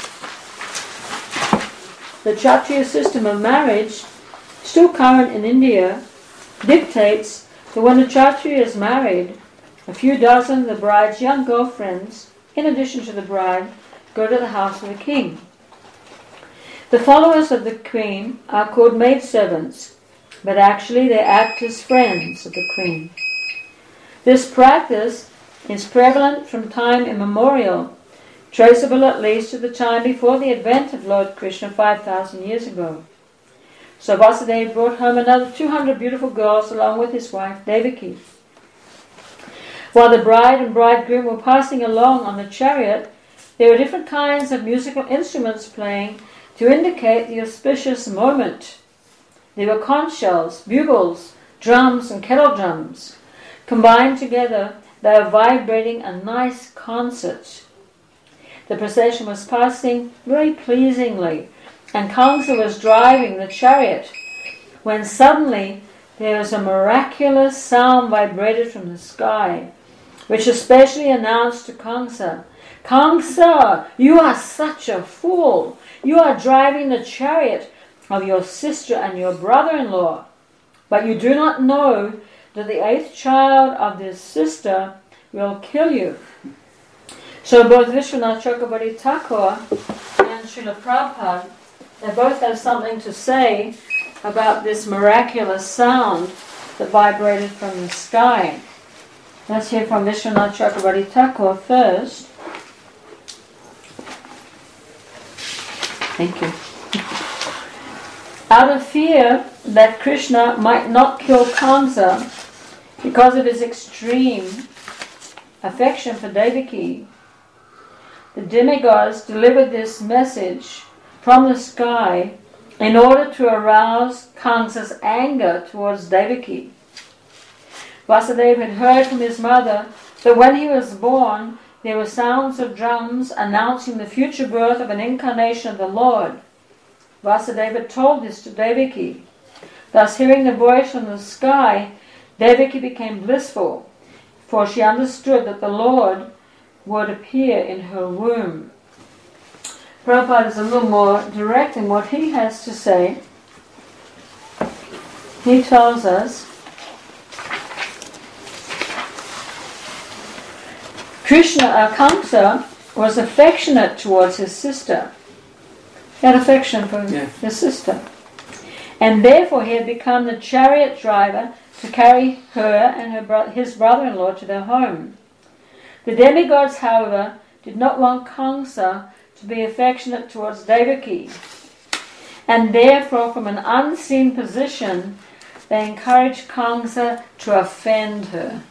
The Kshatriya system of marriage, still current in India, dictates that when a Kshatriya is married, a few dozen of the bride's young girlfriends, in addition to the bride, go to the house of the king. The followers of the queen are called maidservants, but actually they act as friends of the queen. This practice is prevalent from time immemorial, traceable at least to the time before the advent of Lord Krishna five thousand years ago. So Vasudeva brought home another two hundred beautiful girls along with his wife Devaki. While the bride and bridegroom were passing along on the chariot, there were different kinds of musical instruments playing to indicate the auspicious moment. There were conch shells, bugles, drums and kettle drums. Combined together, they were vibrating a nice concert. The procession was passing very pleasingly, and Kamsa was driving the chariot, when suddenly there was a miraculous sound vibrated from the sky. which especially announced to Kamsa, Kamsa, you are such a fool. You are driving the chariot of your sister and your brother-in-law, but you do not know that the eighth child of this sister will kill you. So both Vishwanath Chakravarti Thakur and Srila Prabhupada, they both have something to say about this miraculous sound that vibrated from the sky. Let's hear from Vishwanath Chakravarti Thakur first. Thank you. Out of fear that Krishna might not kill Kamsa because of his extreme affection for Devaki, the demigods delivered this message from the sky in order to arouse Kamsa's anger towards Devaki. Vasudeva had heard from his mother that when he was born, there were sounds of drums announcing the future birth of an incarnation of the Lord. Vasudeva told this to Devaki. Thus, hearing the voice from the sky, Devaki became blissful, for she understood that the Lord would appear in her womb. Prabhupada is a little more direct in what he has to say. He tells us, Krishna, uh, Kamsa, was affectionate towards his sister. He had affection for yeah. his sister. And therefore he had become the chariot driver to carry her and her bro- his brother-in-law to their home. The demigods, however, did not want Kamsa to be affectionate towards Devaki, and therefore from an unseen position they encouraged Kamsa to offend her.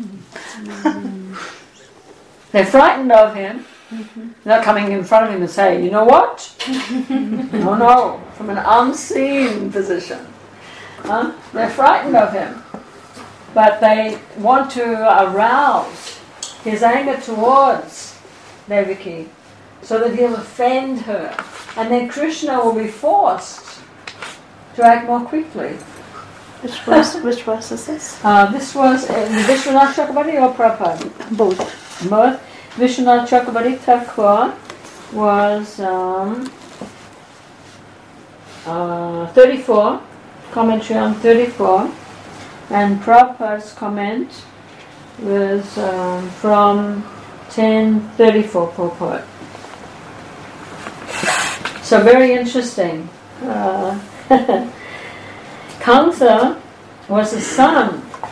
They're frightened of him. Mm-hmm. They're not coming in front of him and saying, you know what? No, no, from an unseen position. Huh? They're frightened of him. But they want to arouse his anger towards Devaki so that he'll offend her. And then Krishna will be forced to act more quickly. Which verse, which verse is this? Uh, this was in Vishwanath Chakravarti or Prabhupada? Both. Both. Vishwanath Chakravarti Thakur was um, uh, thirty-four, commentary on thirty-four, and Prabhupada's comment was um, from ten thirty-four purport. So very interesting. Uh, Kamsa was the son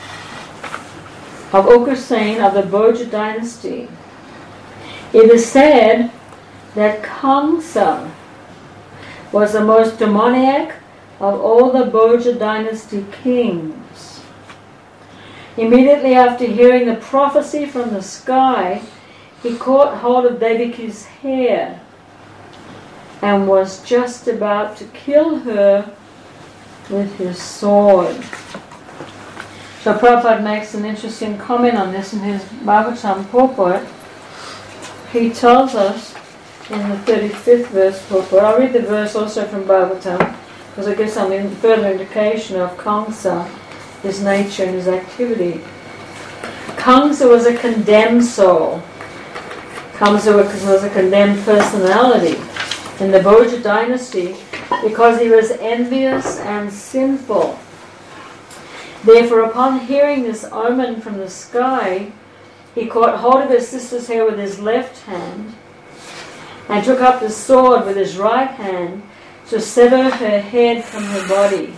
of Ugrasen of the Bhoja dynasty. It is said that Kamsa was the most demoniac of all the Bhoja dynasty kings. Immediately after hearing the prophecy from the sky, he caught hold of Devaki's hair and was just about to kill her with his sword. So Prabhupada makes an interesting comment on this in his Bhagavatam purport. He tells us in the thirty-fifth verse purport, I'll read the verse also from Bhagavatam because it gives some in further indication of Kamsa, his nature and his activity. Kamsa was a condemned soul. Kamsa was a condemned personality in the Bhoja dynasty because he was envious and sinful. Therefore, upon hearing this omen from the sky, he caught hold of his sister's hair with his left hand and took up the sword with his right hand to sever her head from her body.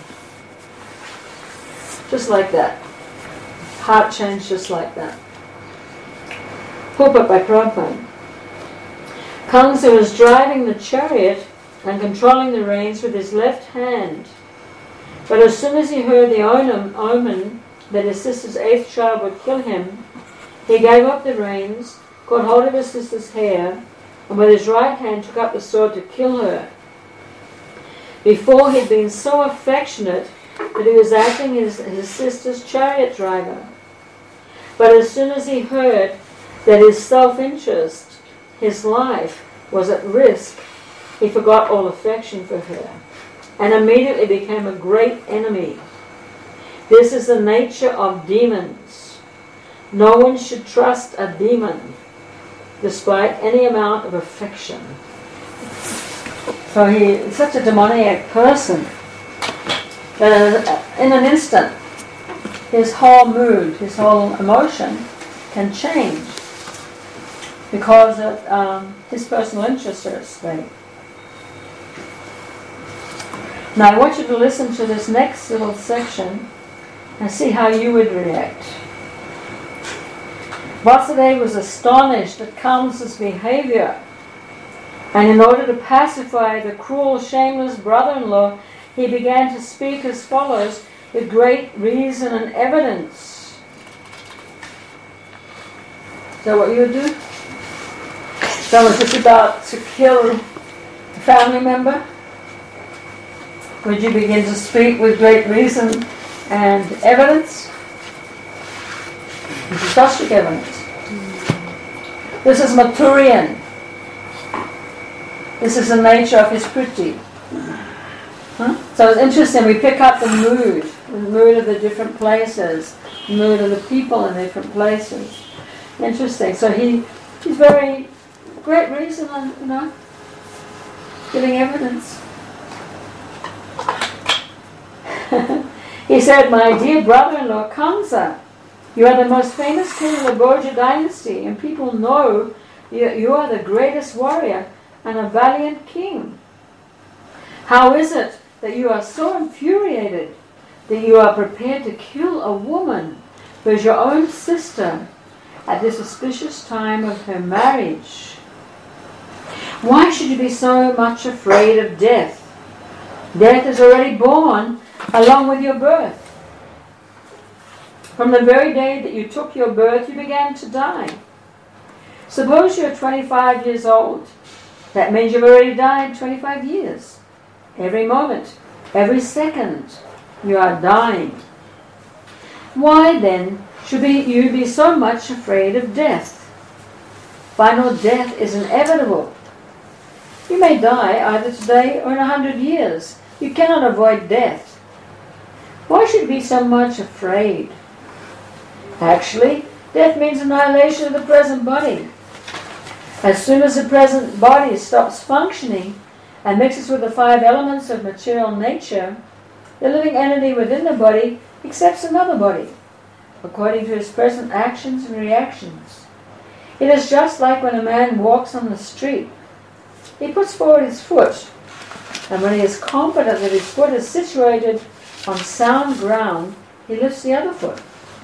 Just like that. Heart change just like that. Purport by Prabhupada. Kamsa was driving the chariot and controlling the reins with his left hand. But as soon as he heard the omen, omen that his sister's eighth child would kill him, he gave up the reins, caught hold of his sister's hair, and with his right hand took up the sword to kill her. Before he'd been so affectionate that he was acting as his sister's chariot driver. But as soon as he heard that his self-interest, his life, was at risk, he forgot all affection for her and immediately became a great enemy. This is the nature of demons. No one should trust a demon, despite any amount of affection. So he is such a demoniac person that in an instant, his whole mood, his whole emotion can change because of um, his personal interests are at stake. Now I want you to listen to this next little section and see how you would react. Vasudeva was astonished at Kamsa's behavior, and in order to pacify the cruel, shameless brother-in-law, he began to speak as follows with great reason and evidence. Is that what you would do? So was this about to kill a family member? Would you begin to speak with great reason and evidence? This is Shastric evidence. This is Mathurian. This is the nature of his kriti. Huh? So it's interesting, we pick up the mood, the mood of the different places, the mood of the people in different places. Interesting. So he, he's very great reason on, you know, giving evidence. He said, "My dear brother-in-law Kamsa, you are the most famous king of the Bhoja dynasty, and people know you, you are the greatest warrior and a valiant king. How is it that you are so infuriated that you are prepared to kill a woman who is your own sister at this auspicious time of her marriage? Why should you be so much afraid of death? Death is already born along with your birth. From the very day that you took your birth, you began to die. Suppose you're twenty-five years old. That means you've already died twenty-five years. Every moment, every second, you are dying. Why then should be, you be so much afraid of death? Final death is inevitable. You may die either today or in a hundred years. You cannot avoid death. Why should you be so much afraid? Actually, death means annihilation of the present body. As soon as the present body stops functioning and mixes with the five elements of material nature, the living entity within the body accepts another body, according to his present actions and reactions. It is just like when a man walks on the street. He puts forward his foot, and when he is confident that his foot is situated on sound ground, he lifts the other foot.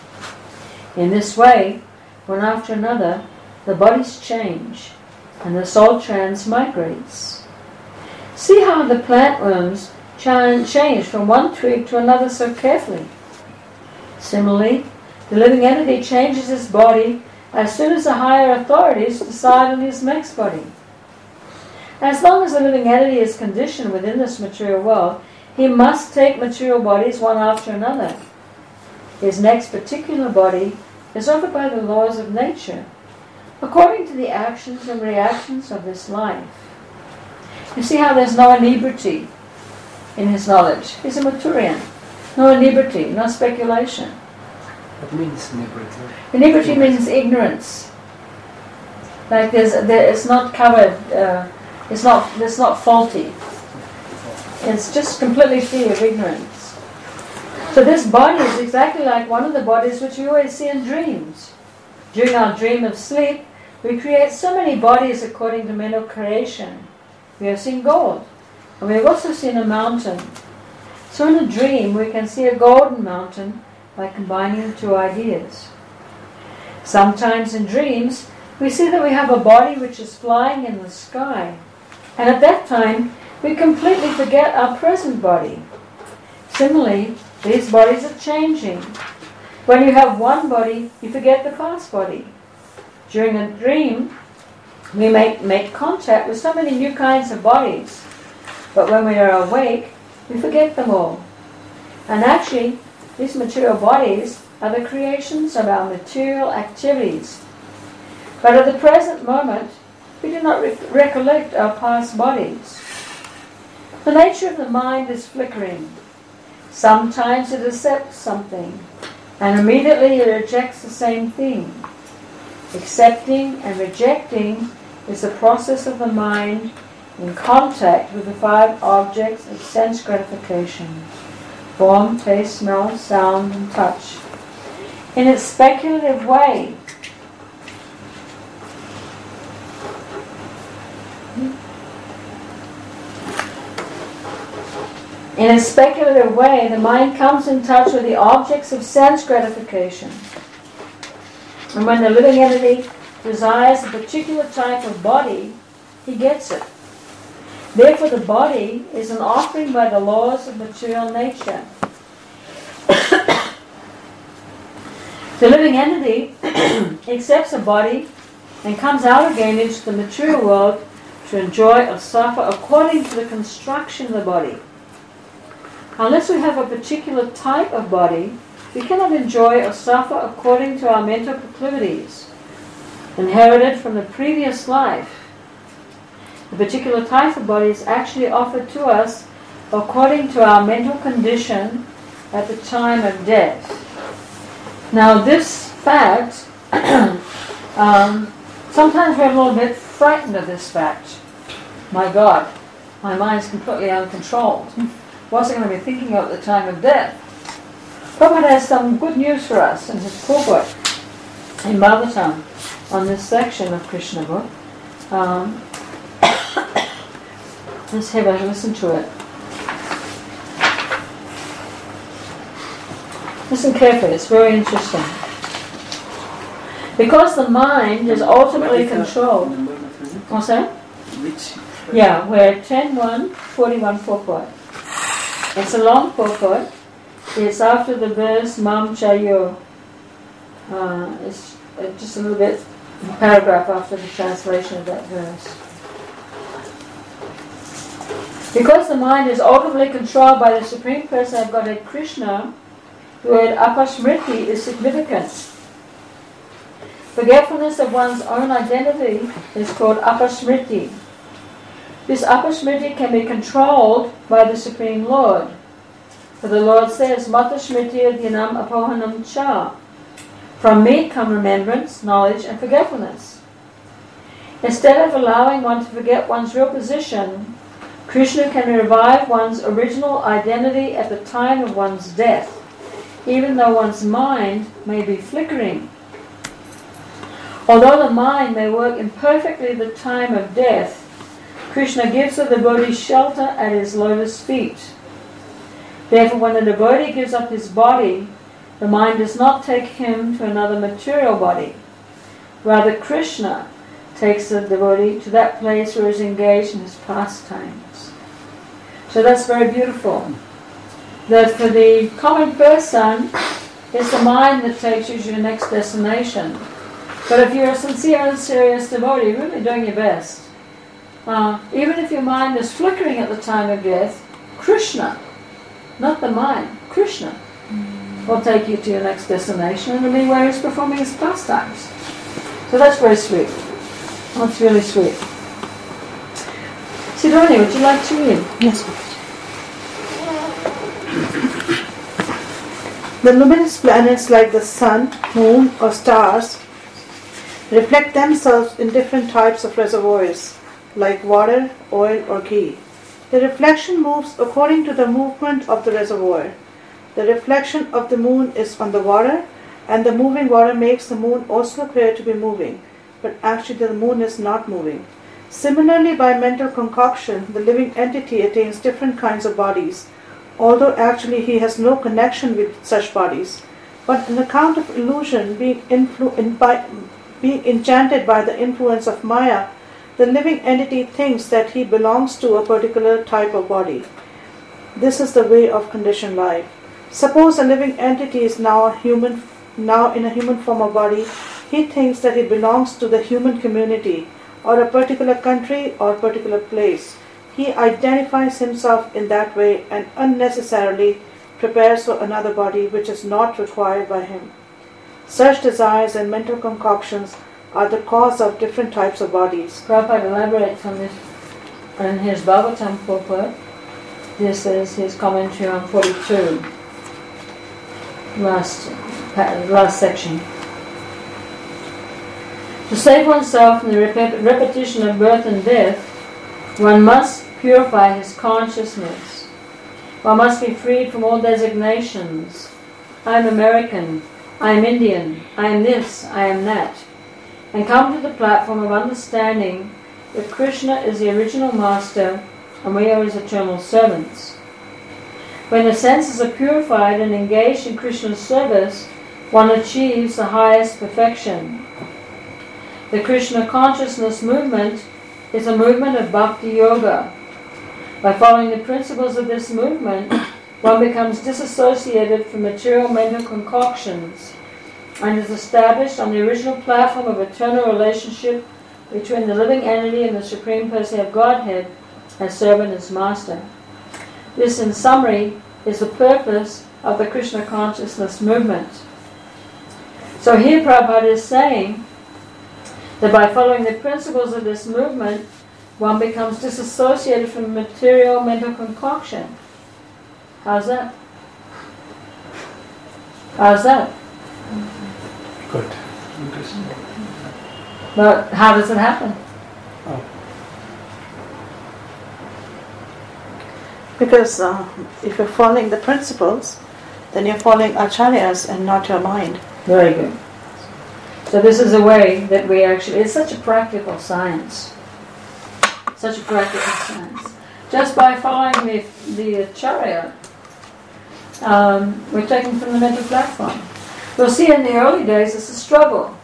In this way, one after another, the bodies change, and the soul transmigrates. See how the plantworms change from one twig to another so carefully. Similarly, the living entity changes his body as soon as the higher authorities decide on his next body. As long as the living entity is conditioned within this material world, he must take material bodies one after another. His next particular body is offered by the laws of nature, according to the actions and reactions of this life. You see how there's no inebriety in his knowledge. He's a Mathurian. No inebriety, no speculation. What means inebriety? Inebriety means ignorance. Like there's, there, it's not covered, uh, it's not, it's not faulty. It's just completely free of ignorance. So this body is exactly like one of the bodies which we always see in dreams. During our dream of sleep, we create so many bodies according to mental creation. We have seen gold, and we have also seen a mountain. So in a dream, we can see a golden mountain by combining the two ideas. Sometimes in dreams, we see that we have a body which is flying in the sky, and at that time, we completely forget our present body. Similarly, these bodies are changing. When you have one body, you forget the past body. During a dream, we make, make contact with so many new kinds of bodies, but when we are awake, we forget them all. And actually, these material bodies are the creations of our material activities. But at the present moment, we do not re- recollect our past bodies. The nature of the mind is flickering. Sometimes it accepts something, and immediately it rejects the same thing. Accepting and rejecting is the process of the mind in contact with the five objects of sense gratification: form, taste, smell, sound, and touch. In its speculative way, In a speculative way, the mind comes in touch with the objects of sense gratification. And when the living entity desires a particular type of body, he gets it. Therefore, the body is an offering by the laws of material nature. The living entity accepts a body and comes out again into the material world to enjoy or suffer according to the construction of the body. Unless we have a particular type of body, we cannot enjoy or suffer according to our mental proclivities, inherited from the previous life. The particular type of body is actually offered to us according to our mental condition at the time of death. Now this fact, um, sometimes we're a little bit frightened of this fact. My God, my mind's completely uncontrolled. What's it going to be thinking of at the time of death? Prabhupada has some good news for us in his pulpit in Bhagavatam on this section of Krishna book. Um, let's have a listen to it. Listen carefully, it's very interesting. Because the mind is ultimately controlled. What's that? Which? Yeah, we're ten one forty-one purport. It's a long purport. It's after the verse Mam Chayo. Uh, it's just a little bit, a paragraph after the translation of that verse. Because the mind is ultimately controlled by the Supreme Person of Godhead Krishna, the word apasmriti is significant. Forgetfulness of one's own identity is called apasmriti. This apasmriti can be controlled by the Supreme Lord. For the Lord says, Mata smriti adyanam apohanam cha. From me come remembrance, knowledge, and forgetfulness. Instead of allowing one to forget one's real position, Krishna can revive one's original identity at the time of one's death, even though one's mind may be flickering. Although the mind may work imperfectly at the time of death, Krishna gives the devotee shelter at his lotus feet. Therefore, when the devotee gives up his body, the mind does not take him to another material body. Rather, Krishna takes the devotee to that place where he is engaged in his pastimes. So that's very beautiful. That for the common person, it's the mind that takes you to your next destination. But if you're a sincere and serious devotee, you're really doing your best. Uh, even if your mind is flickering at the time of death, Krishna, not the mind, Krishna, mm. will take you to your next destination and it'll be where he's performing his pastimes. So that's very sweet. That's really sweet. Sidoni, would you like to read? Yes. The luminous planets like the sun, moon, or stars reflect themselves in different types of reservoirs, like water, oil, or ghee. The reflection moves according to the movement of the reservoir. The reflection of the moon is on the water, and the moving water makes the moon also appear to be moving, but actually the moon is not moving. Similarly, by mental concoction, the living entity attains different kinds of bodies, although actually he has no connection with such bodies. But on account of illusion, being, influ- in by, being enchanted by the influence of Maya, the living entity thinks that he belongs to a particular type of body. This is the way of conditioned life. Suppose a living entity is now a human, now in a human form of body. He thinks that he belongs to the human community, or a particular country or particular place. He identifies himself in that way and unnecessarily prepares for another body which is not required by him. Such desires and mental concoctions are the cause of different types of bodies. Prabhupada elaborates on this in his Bhagavatam purport. This is his commentary on forty-two. Last pa- last section. To save oneself from the rep- repetition of birth and death, one must purify his consciousness. One must be freed from all designations. I am American, I am Indian, I am this, I am that, and come to the platform of understanding that Krishna is the original master and we are his eternal servants. When the senses are purified and engaged in Krishna's service, one achieves the highest perfection. The Krishna consciousness movement is a movement of bhakti yoga. By following the principles of this movement, one becomes disassociated from material mental concoctions and is established on the original platform of eternal relationship between the living entity and the Supreme Person of Godhead as servant as master. This, in summary, is the purpose of the Krishna consciousness movement. So here Prabhupada is saying that by following the principles of this movement, one becomes disassociated from material mental concoction. How's that? How's that? Good. Interesting. But how does it happen? Oh. Because uh, if you're following the principles, then you're following acharyas and not your mind. Very good. So this is a way that we actually, it's such a practical science. Such a practical science. Just by following the, the acharya, um, we're taken from the mental platform. We'll see in the early days it's a struggle.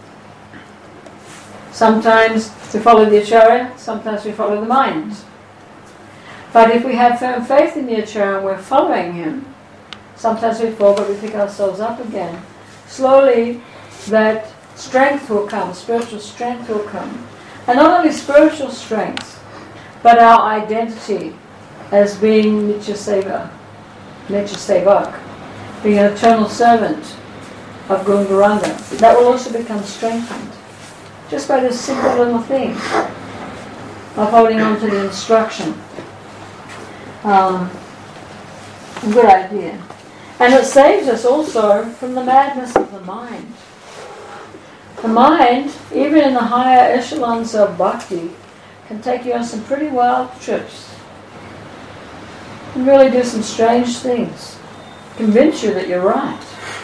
Sometimes we follow the acharya, sometimes we follow the mind. But if we have firm faith in the acharya and we're following him, sometimes we fall but we pick ourselves up again. Slowly that strength will come, spiritual strength will come. And not only spiritual strength, but our identity as being Nitya Seva, Nitya Sevak, being an eternal servant of Guru Gauranga. That will also become strengthened. Just by this simple little thing of holding on to the instruction. Um, good idea. And it saves us also from the madness of the mind. The mind, even in the higher echelons of bhakti, can take you on some pretty wild trips. And really do some strange things. Convince you that you're right.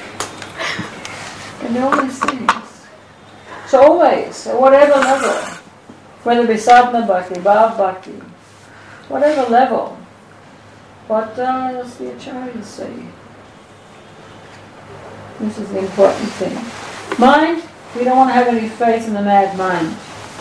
Can do all these things. So always, at whatever level, whether it be sadhana bhakti, bhav bhakti, whatever level, what does the acharya say? This is the important thing. Mind, we don't want to have any faith in the mad mind.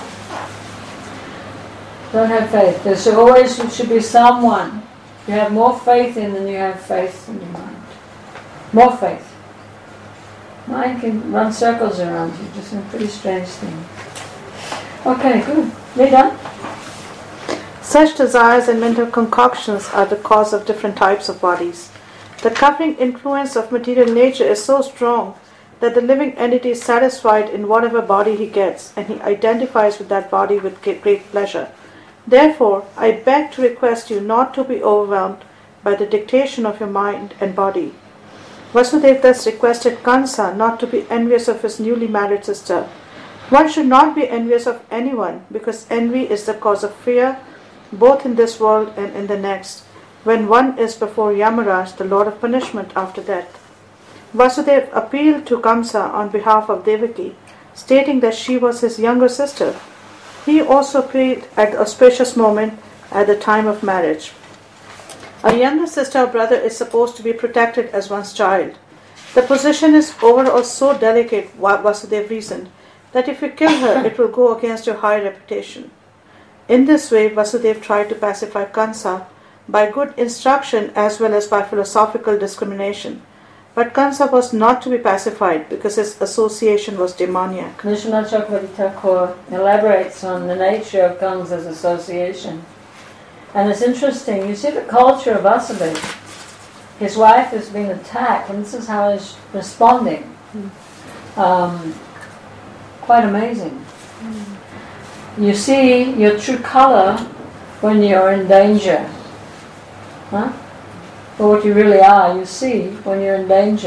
Don't have faith. There should always should be someone you have more faith in than you have faith in your mind. More faith. Mind can run circles around you, just a pretty strange thing. Okay, good. We're done? Such desires and mental concoctions are the cause of different types of bodies. The covering influence of material nature is so strong that the living entity is satisfied in whatever body he gets, and he identifies with that body with great pleasure. Therefore, I beg to request you not to be overwhelmed by the dictation of your mind and body. Vasudeva thus requested Kansa not to be envious of his newly married sister. One should not be envious of anyone, because envy is the cause of fear, both in this world and in the next, when one is before Yamaraj, the Lord of punishment after death. Vasudeva appealed to Kamsa on behalf of Devaki, stating that she was his younger sister. He also prayed at the auspicious moment at the time of marriage. A younger sister or brother is supposed to be protected as one's child. The position is overall so delicate, Vasudeva reasoned, that if you kill her, it will go against your high reputation. In this way, Vasudeva tried to pacify Kansa by good instruction as well as by philosophical discrimination. But Kansa was not to be pacified because his association was demoniac. Vishwanath Chakravarti Thakur elaborates on the nature of Kansa's association. And it's interesting, you see the culture of Vasudeva. His wife has been attacked, and this is how he's responding. Um, quite amazing. You see your true color when you're in danger. Huh? For what you really are, you see when you're in danger.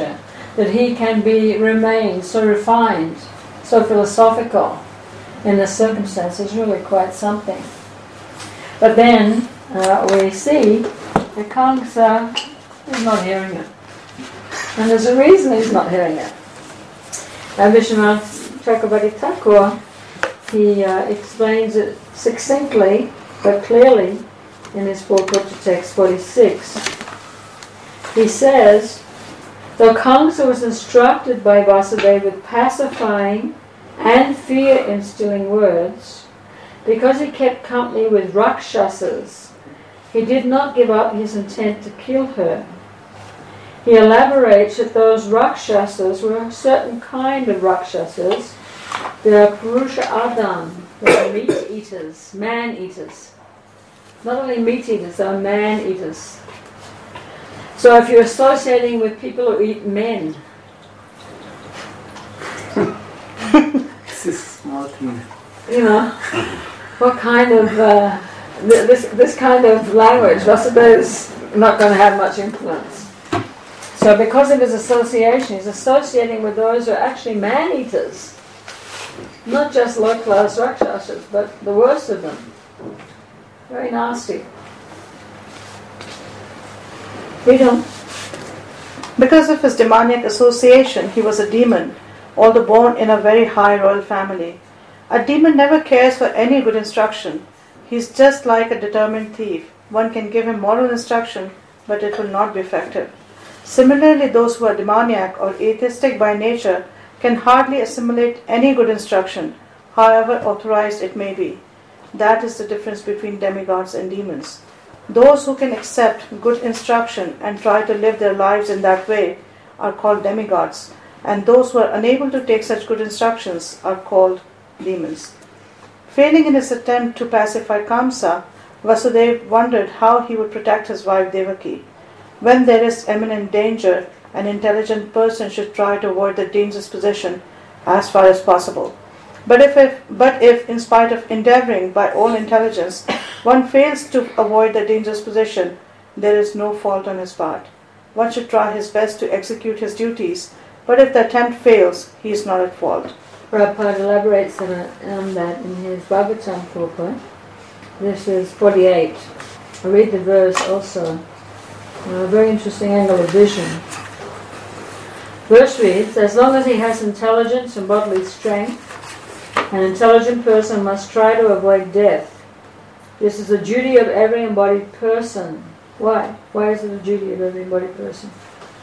that he can be remain so refined, so philosophical in this circumstance is really quite something. But then uh, we see that Kamsa is not hearing it. And there's a reason he's not hearing it. And Vishwanath Chakravarti Thakur, he uh, explains it succinctly but clearly in his Purport text forty-six. He says, though Kamsa was instructed by Vasudeva with pacifying and fear-instilling words, because he kept company with Rakshasas, he did not give up his intent to kill her. He elaborates that those Rakshasas were a certain kind of Rakshasas. They are Purusha Adam, they are meat eaters, man eaters. Not only meat eaters, they are man eaters. So if you're associating with people who eat men, This is small thing. you know, what kind of uh, th- this this kind of language, Vasudeva is not going to have much influence. So because of his association, he's associating with those who are actually man-eaters, not just low-class Rakshasas, but the worst of them. Very nasty. Freedom. Because of his demoniac association, he was a demon, although born in a very high royal family. A demon never cares for any good instruction. He is just like a determined thief. One can give him moral instruction, but it will not be effective. Similarly, those who are demoniac or atheistic by nature can hardly assimilate any good instruction, however authorized it may be. That is the difference between demigods and demons. Those who can accept good instruction and try to live their lives in that way are called demigods, and those who are unable to take such good instructions are called demons. Failing in his attempt to pacify Kamsa, Vasudeva wondered how he would protect his wife Devaki. When there is imminent danger, an intelligent person should try to avoid the dangerous position as far as possible. But if, if, but if, in spite of endeavoring by all intelligence, one fails to avoid the dangerous position, there is no fault on his part. One should try his best to execute his duties, but if the attempt fails, he is not at fault. Prabhupada elaborates on, it, on that in his Bhagavatam purport. This is forty-eight. I read the verse also. A very interesting angle of vision. Verse reads, as long as he has intelligence and bodily strength, an intelligent person must try to avoid death. This is a duty of every embodied person. Why? Why is it a duty of every embodied person?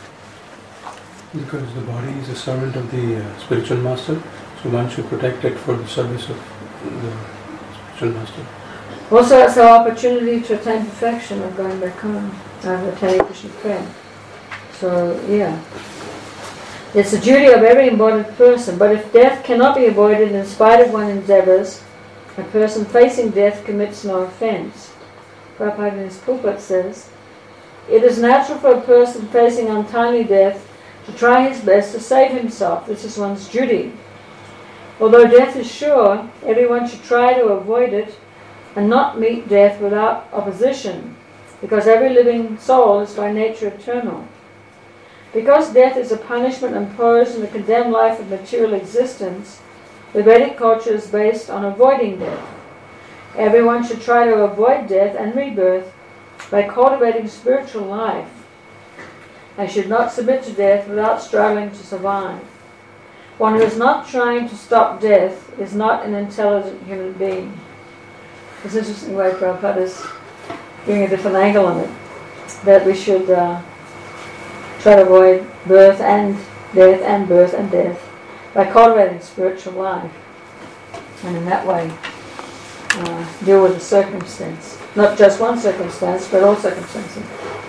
Because the body is a servant of the uh, spiritual master, so one should protect it for the service of the spiritual master. Also, it's our opportunity to attain perfection of going back home, of attaining Krishna Prem. So, yeah. It's the duty of every embodied person, but if death cannot be avoided in spite of one's endeavours, a person facing death commits no offence. Prabhupada in his pulpit says, it is natural for a person facing untimely death to try his best to save himself. This is one's duty. Although death is sure, everyone should try to avoid it and not meet death without opposition, because every living soul is by nature eternal. Because death is a punishment imposed in the condemned life of material existence, the Vedic culture is based on avoiding death. Everyone should try to avoid death and rebirth by cultivating spiritual life, and should not submit to death without struggling to survive. One who is not trying to stop death is not an intelligent human being. It's an interesting way Prabhupada is giving a different angle on it, that we should uh, try to avoid birth and death and birth and death by cultivating spiritual life, and in that way uh, deal with the circumstance. Not just one circumstance, but all circumstances.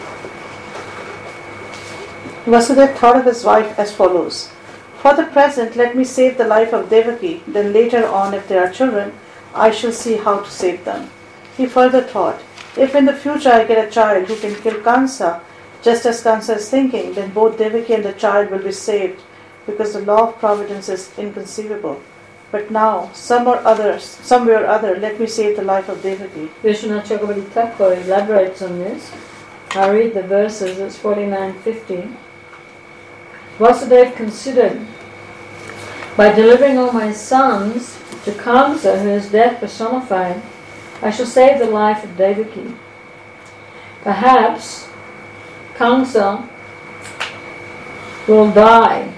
Vasudeva thought of his wife as follows. For the present, let me save the life of Devaki, then later on, if there are children, I shall see how to save them. He further thought, if in the future I get a child who can kill Kamsa, just as Kamsa is thinking, then both Devaki and the child will be saved, because the law of providence is inconceivable. But now, some or others, somewhere or other, let me save the life of Devaki. Vishwanath Chakravarti Thakur elaborates on this. I'll read the verses, it's forty-nine fifty. Vasudeva considered, by delivering all my sons to Kamsa, who is death personified, I shall save the life of Devaki. Perhaps Kamsa will die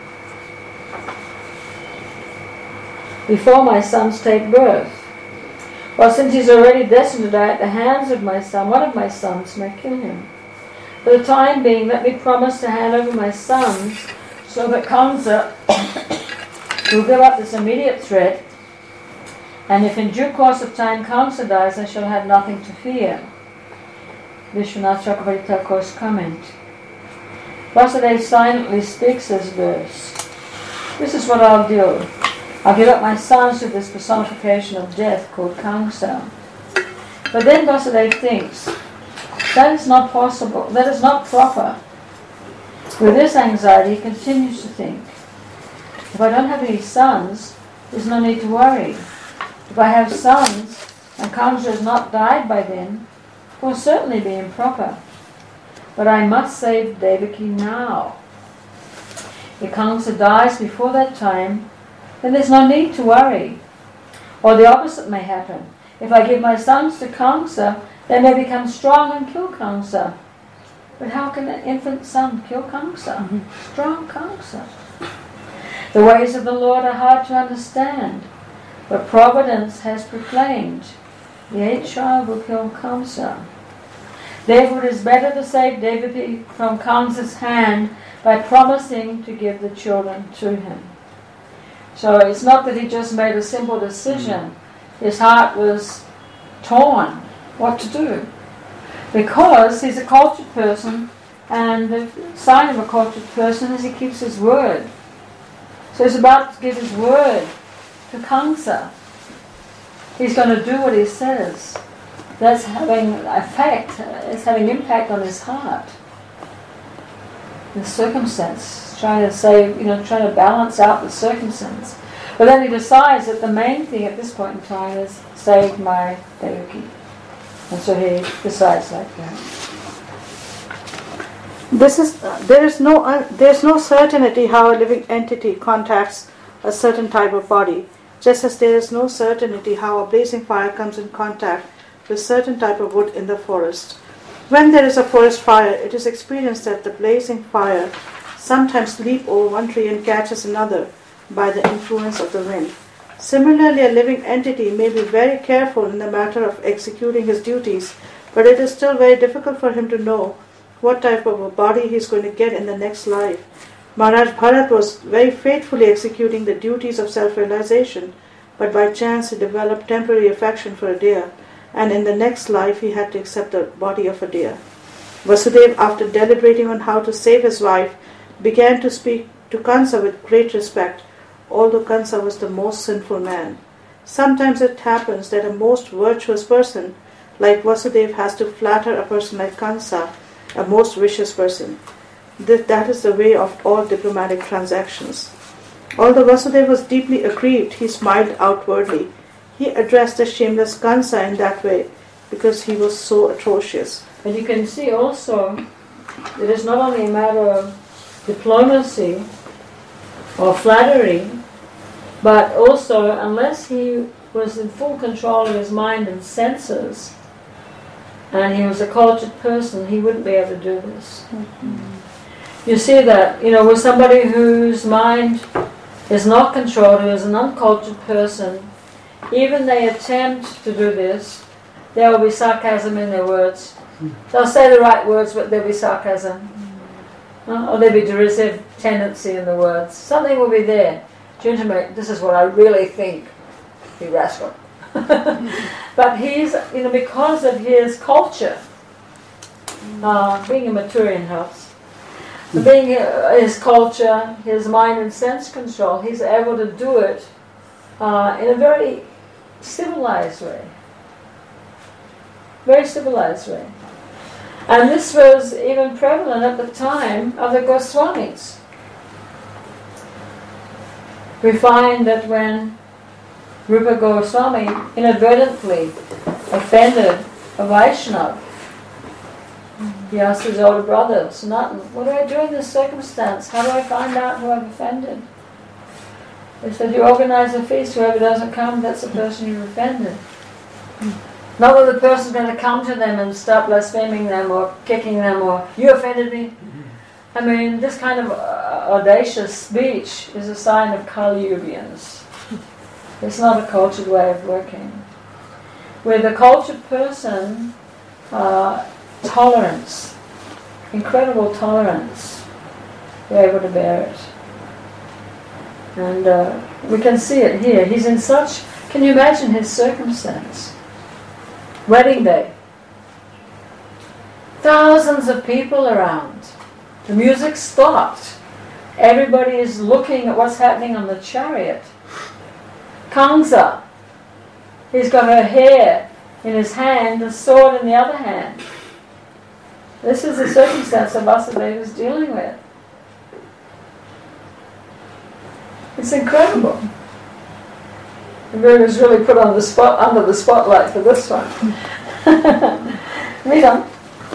before my sons take birth. Well, since he's already destined to die at the hands of my son, one of my sons may kill him. For the time being, let me promise to hand over my sons so that Kamsa will give up this immediate threat, and if in due course of time Kamsa dies, I shall have nothing to fear. Vishwanath Chakravarti Thakur's comment. Vasudeva silently speaks this verse. This is what I'll do. I'll give up my sons to this personification of death called Kamsa. But then Vasudeva thinks, that is not possible, that is not proper. With this anxiety, he continues to think, if I don't have any sons, there's no need to worry. If I have sons, and Kamsa has not died by then, it will certainly be improper. But I must save Devaki now. If Kamsa dies before that time, then there's no need to worry. Or the opposite may happen. If I give my sons to Kamsa, they may become strong and kill Kamsa. But how can an infant son kill Kamsa? Mm-hmm. Strong Kamsa. The ways of the Lord are hard to understand, but Providence has proclaimed, the eighth child will kill Kamsa. Therefore it is better to save Devaki from Kamsa's hand by promising to give the children to him. So it's not that he just made a simple decision. His heart was torn what to do. Because he's a cultured person, and the sign of a cultured person is he keeps his word. So he's about to give his word to Kamsa. He's going to do what he says. That's having effect, it's having impact on his heart. The circumstance, trying to say, you know, trying to balance out the circumstance. But then he decides that the main thing at this point in time is save my Devaki. And so he decides like that. This is uh, there is no uh, there is no certainty how a living entity contacts a certain type of body, just as there is no certainty how a blazing fire comes in contact with certain type of wood in the forest. When there is a forest fire, it is experienced that the blazing fire sometimes leaps over one tree and catches another by the influence of the wind. Similarly, a living entity may be very careful in the matter of executing his duties, but it is still very difficult for him to know what type of a body he is going to get in the next life. Maharaj Bharat was very faithfully executing the duties of self-realization, but by chance he developed temporary affection for a deer, and in the next life he had to accept the body of a deer. Vasudeva, after deliberating on how to save his wife, began to speak to Kamsa with great respect, although Kamsa was the most sinful man. Sometimes it happens that a most virtuous person like Vasudeva has to flatter a person like Kamsa, a most vicious person. That is the way of all diplomatic transactions. Although Vasudeva was deeply aggrieved, he smiled outwardly. He addressed the shameless Kamsa in that way because he was so atrocious. And you can see also that it's not only a matter of diplomacy or flattery, but also unless he was in full control of his mind and senses, and he was a cultured person, he wouldn't be able to do this. Mm-hmm. You see that, you know, with somebody whose mind is not controlled, who is an uncultured person, even they attempt to do this, there will be sarcasm in their words. They'll say the right words, but there'll be sarcasm. Uh, or there'll be derisive tendency in the words. Something will be there to intimate, this is what I really think, you rascal. But he's, you know, because of his culture, uh, being a Maturian helps, but being uh, his culture, his mind and sense control, he's able to do it uh, in a very civilized way. Very civilized way. And this was even prevalent at the time of the Goswamis. We find that when Rupa Goswami inadvertently offended a Vaishnava, he asked his older brother, Sanatan, what do I do in this circumstance? How do I find out who I've offended? They said, you organize a feast, whoever doesn't come, that's the person you've offended. Not that the person's going to come to them and start blaspheming them or kicking them or, you offended me. I mean, this kind of uh, audacious speech is a sign of Kali Yugians. It's not a cultured way of working. With a cultured person, uh, tolerance, incredible tolerance, they're able to bear it. And uh, we can see it here. He's in such, can you imagine his circumstance? Wedding day. Thousands of people around. The music stopped. Everybody is looking at what's happening on the chariot. Kamsa, he's got her hair in his hand, the sword in the other hand. This is the circumstance that Vasudeva is dealing with. It's incredible. The bird was really put on the spot, under the spotlight for this one. Read on.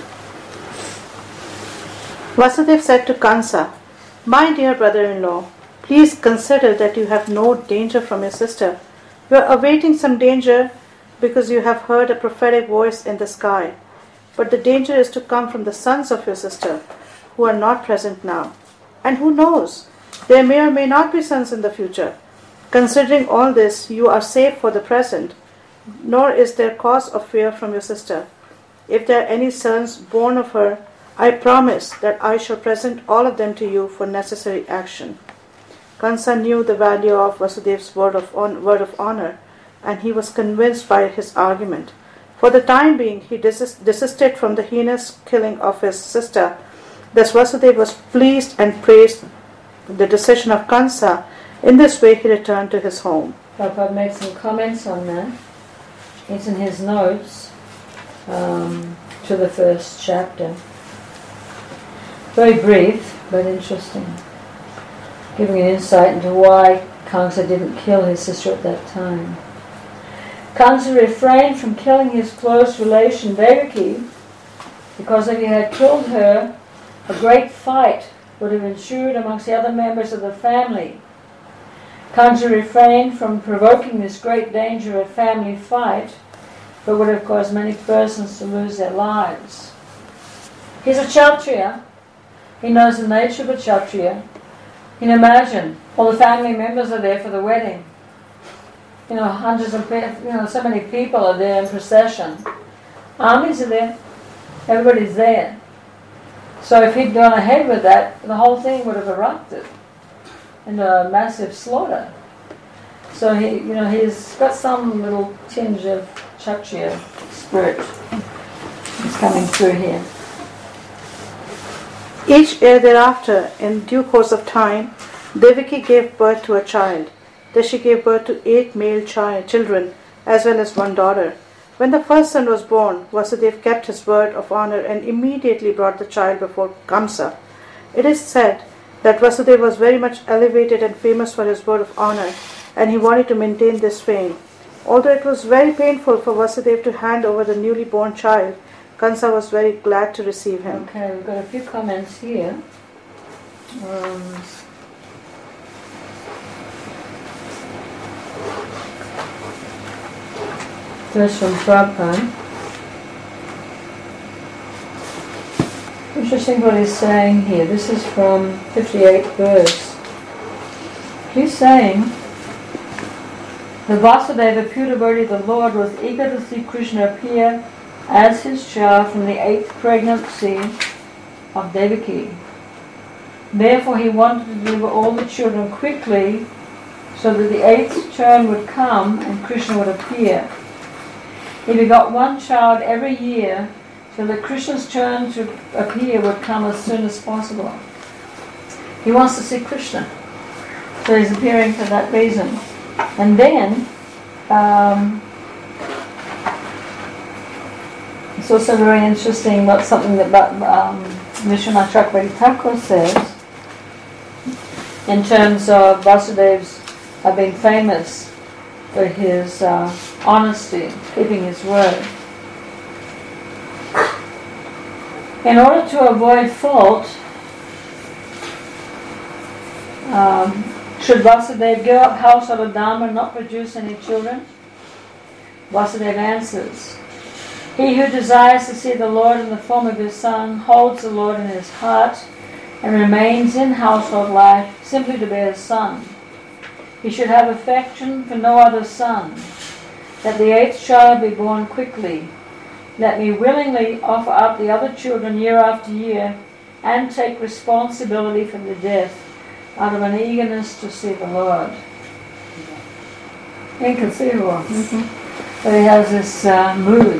Vasudeva said to Kansa, my dear brother-in-law, please consider that you have no danger from your sister. You are awaiting some danger because you have heard a prophetic voice in the sky. But the danger is to come from the sons of your sister, who are not present now. And who knows? There may or may not be sons in the future. Considering all this, you are safe for the present, nor is there cause of fear from your sister. If there are any sons born of her, I promise that I shall present all of them to you for necessary action. Kansa knew the value of Vasudeva's word of, on, word of honor, and he was convinced by his argument. For the time being, he desist, desisted from the heinous killing of his sister. Thus Vasudeva was pleased and praised the decision of Kansa. In this way, he returned to his home. Prabhupada made some comments on that. It's in his notes um, to the first chapter. Very brief, but interesting. Giving an insight into why Kamsa didn't kill his sister at that time. Kamsa refrained from killing his close relation Devaki because if he had killed her, a great fight would have ensued amongst the other members of the family. Kamsa refrained from provoking this great danger of family fight, but would have caused many persons to lose their lives. He's a Kshatriya. He knows the nature of a Kshatriya. You can imagine, all the family members are there for the wedding. You know, hundreds of people, you know, so many people are there in procession. Armies are there. Everybody's there. So if he'd gone ahead with that, the whole thing would have erupted in a massive slaughter. So he, you know, he's got some little tinge of Kshatriya spirit. It's coming through here. Each year thereafter, in due course of time, Devaki gave birth to a child. Thus she gave birth to eight male child, children, as well as one daughter. When the first son was born, Vasudeva kept his word of honor and immediately brought the child before Kamsa. It is said that Vasudeva was very much elevated and famous for his word of honor, and he wanted to maintain this fame. Although it was very painful for Vasudeva to hand over the newly born child, Kansa was very glad to receive him. Okay, we've got a few comments here. Um, first from Prabhupada. Interesting what he's saying here. This is from fifty-eighth verse. He's saying, the Vasudeva Putabodhi, the Lord, was eager to see Krishna appear as his child from the eighth pregnancy of Devaki. Therefore he wanted to deliver all the children quickly so that the eighth turn would come and Krishna would appear. He begot one child every year so that Krishna's turn to appear would come as soon as possible. He wants to see Krishna, so he's appearing for that reason. And then um, it's also very interesting about something that um, Vishwanath Chakravarti Thakur says in terms of Vasudeva's uh, being famous for his uh, honesty, keeping his word. In order to avoid fault, um, should Vasudeva give up household of Dharma and not produce any children? Vasudeva answers, he who desires to see the Lord in the form of his son holds the Lord in his heart and remains in household life simply to be his son. He should have affection for no other son. Let the eighth child be born quickly. Let me willingly offer up the other children year after year and take responsibility for the death out of an eagerness to see the Lord. Inconceivable. Mm-hmm. But he has this uh, mood.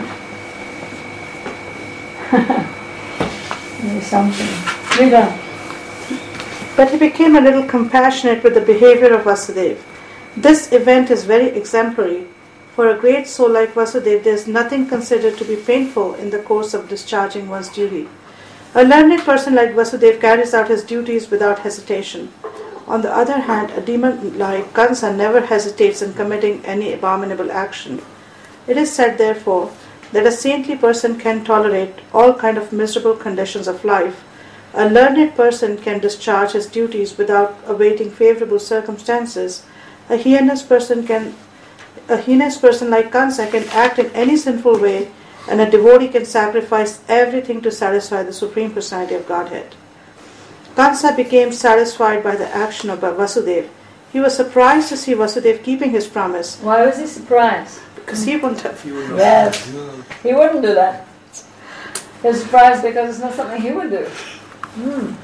Maybe something. Read on. But he became a little compassionate with the behavior of Vasudeva. This event is very exemplary. For a great soul like Vasudeva, there is nothing considered to be painful in the course of discharging one's duty. A learned person like Vasudeva carries out his duties without hesitation. On the other hand, a demon like Kansa never hesitates in committing any abominable action. It is said, therefore, that a saintly person can tolerate all kinds of miserable conditions of life. A learned person can discharge his duties without awaiting favorable circumstances. A heinous person can, a heinous person like Kansa can act in any sinful way, and a devotee can sacrifice everything to satisfy the Supreme Personality of Godhead. Kansa became satisfied by the action of Vasudeva. He was surprised to see Vasudeva keeping his promise. Why was he surprised? Because he wouldn't have. Yes, he wouldn't do that. He was surprised because it's not something he would do. Mm.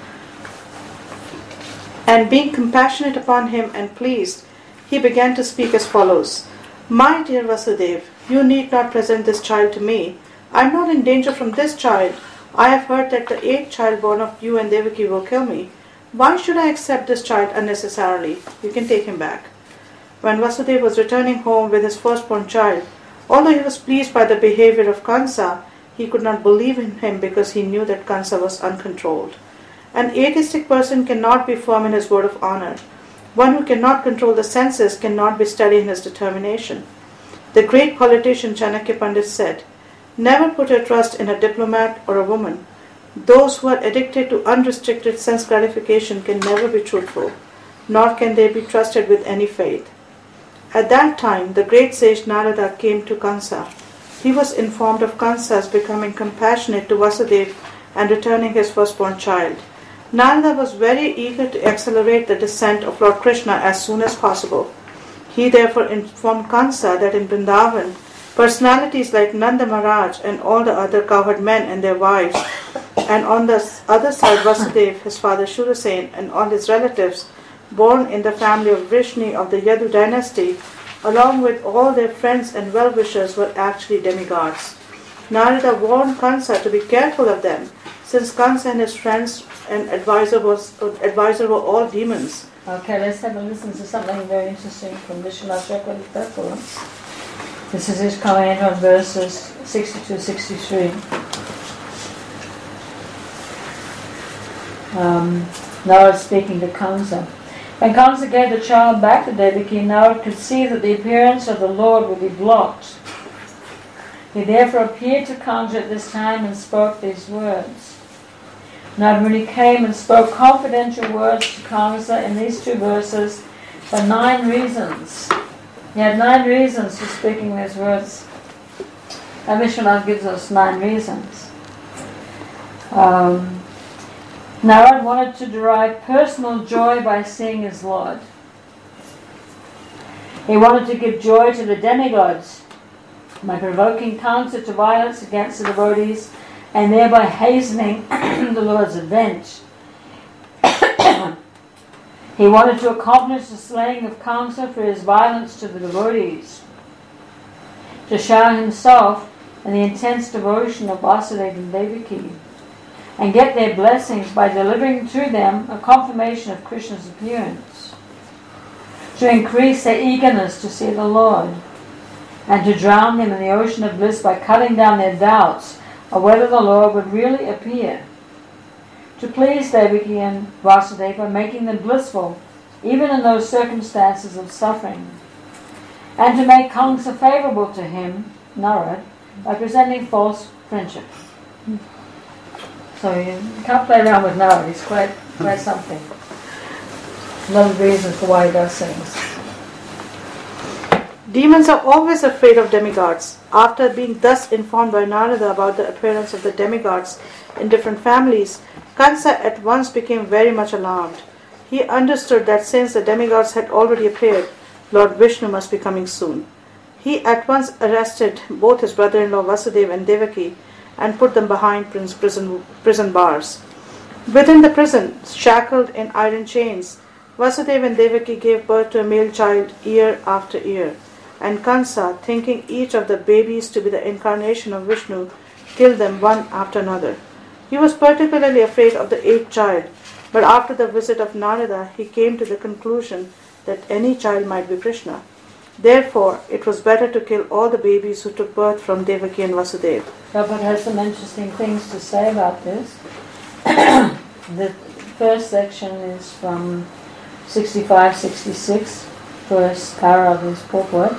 And being compassionate upon him and pleased, he began to speak as follows. My dear Vasudeva, you need not present this child to me. I am not in danger from this child. I have heard that the eighth child born of you and Devaki will kill me. Why should I accept this child unnecessarily? You can take him back. When Vasudeva was returning home with his firstborn child, although he was pleased by the behavior of Kansa, he could not believe in him because he knew that Kansa was uncontrolled. An atheistic person cannot be firm in his word of honor. One who cannot control the senses cannot be steady in his determination. The great politician Chanakya Pandit said, never put your trust in a diplomat or a woman. Those who are addicted to unrestricted sense gratification can never be truthful, nor can they be trusted with any faith. At that time, the great sage Narada came to Kansa. He was informed of Kansa's becoming compassionate to Vasudeva and returning his firstborn child. Narada was very eager to accelerate the descent of Lord Krishna as soon as possible. He therefore informed Kansa that in Vrindavan, personalities like Nanda Maharaj and all the other cowherd men and their wives, and on the other side Vasudeva, his father Shurasen, and all his relatives, born in the family of Vrishni of the Yadu dynasty, along with all their friends and well-wishers, were actually demigods. Narada warned Kansa to be careful of them, since Kansa and his friends and advisor, was, advisor were all demons. Okay, let's have a listen to something very interesting from Vishwanath Chakravarti. This is his comment on verses sixty-two sixty-three. Um, Narada speaking to Kansa. When Kansa gave the child back to Devaki, Narada could see that the appearance of the Lord would be blocked. He therefore appeared to Kansa at this time and spoke these words. Narada Muni came and spoke confidential words to Kansa in these two verses for nine reasons. He had nine reasons for speaking these words. And Vishwanath gives us nine reasons. Um, Narada wanted to derive personal joy by seeing his Lord. He wanted to give joy to the demigods by provoking Kansa to violence against the devotees and thereby hastening the Lord's advent. He wanted to accomplish the slaying of Kansa for his violence to the devotees, to show himself in the intense devotion of Vasudeva and Devaki, and get their blessings by delivering to them a confirmation of Krishna's appearance, to increase their eagerness to see the Lord, and to drown them in the ocean of bliss by cutting down their doubts of whether the Lord would really appear, to please Devaki and Vasudeva, making them blissful even in those circumstances of suffering, and to make Kansa favorable to him, Narada, by presenting false friendship. So you can't play around with Narad. He's quite, quite something. Another reason for why he does things. Demons are always afraid of demigods. After being thus informed by Narada about the appearance of the demigods in different families, Kansa at once became very much alarmed. He understood that since the demigods had already appeared, Lord Vishnu must be coming soon. He at once arrested both his brother-in-law Vasudeva and Devaki and put them behind prison, prison bars. Within the prison, shackled in iron chains, Vasudeva and Devaki gave birth to a male child year after year, and Kansa, thinking each of the babies to be the incarnation of Vishnu, killed them one after another. He was particularly afraid of the eighth child, but after the visit of Narada, he came to the conclusion that any child might be Krishna. Therefore, it was better to kill all the babies who took birth from Devaki and Vasudeva. Prabhupada has some interesting things to say about this. The first section is from sixty-five sixty-six, first para of his purport.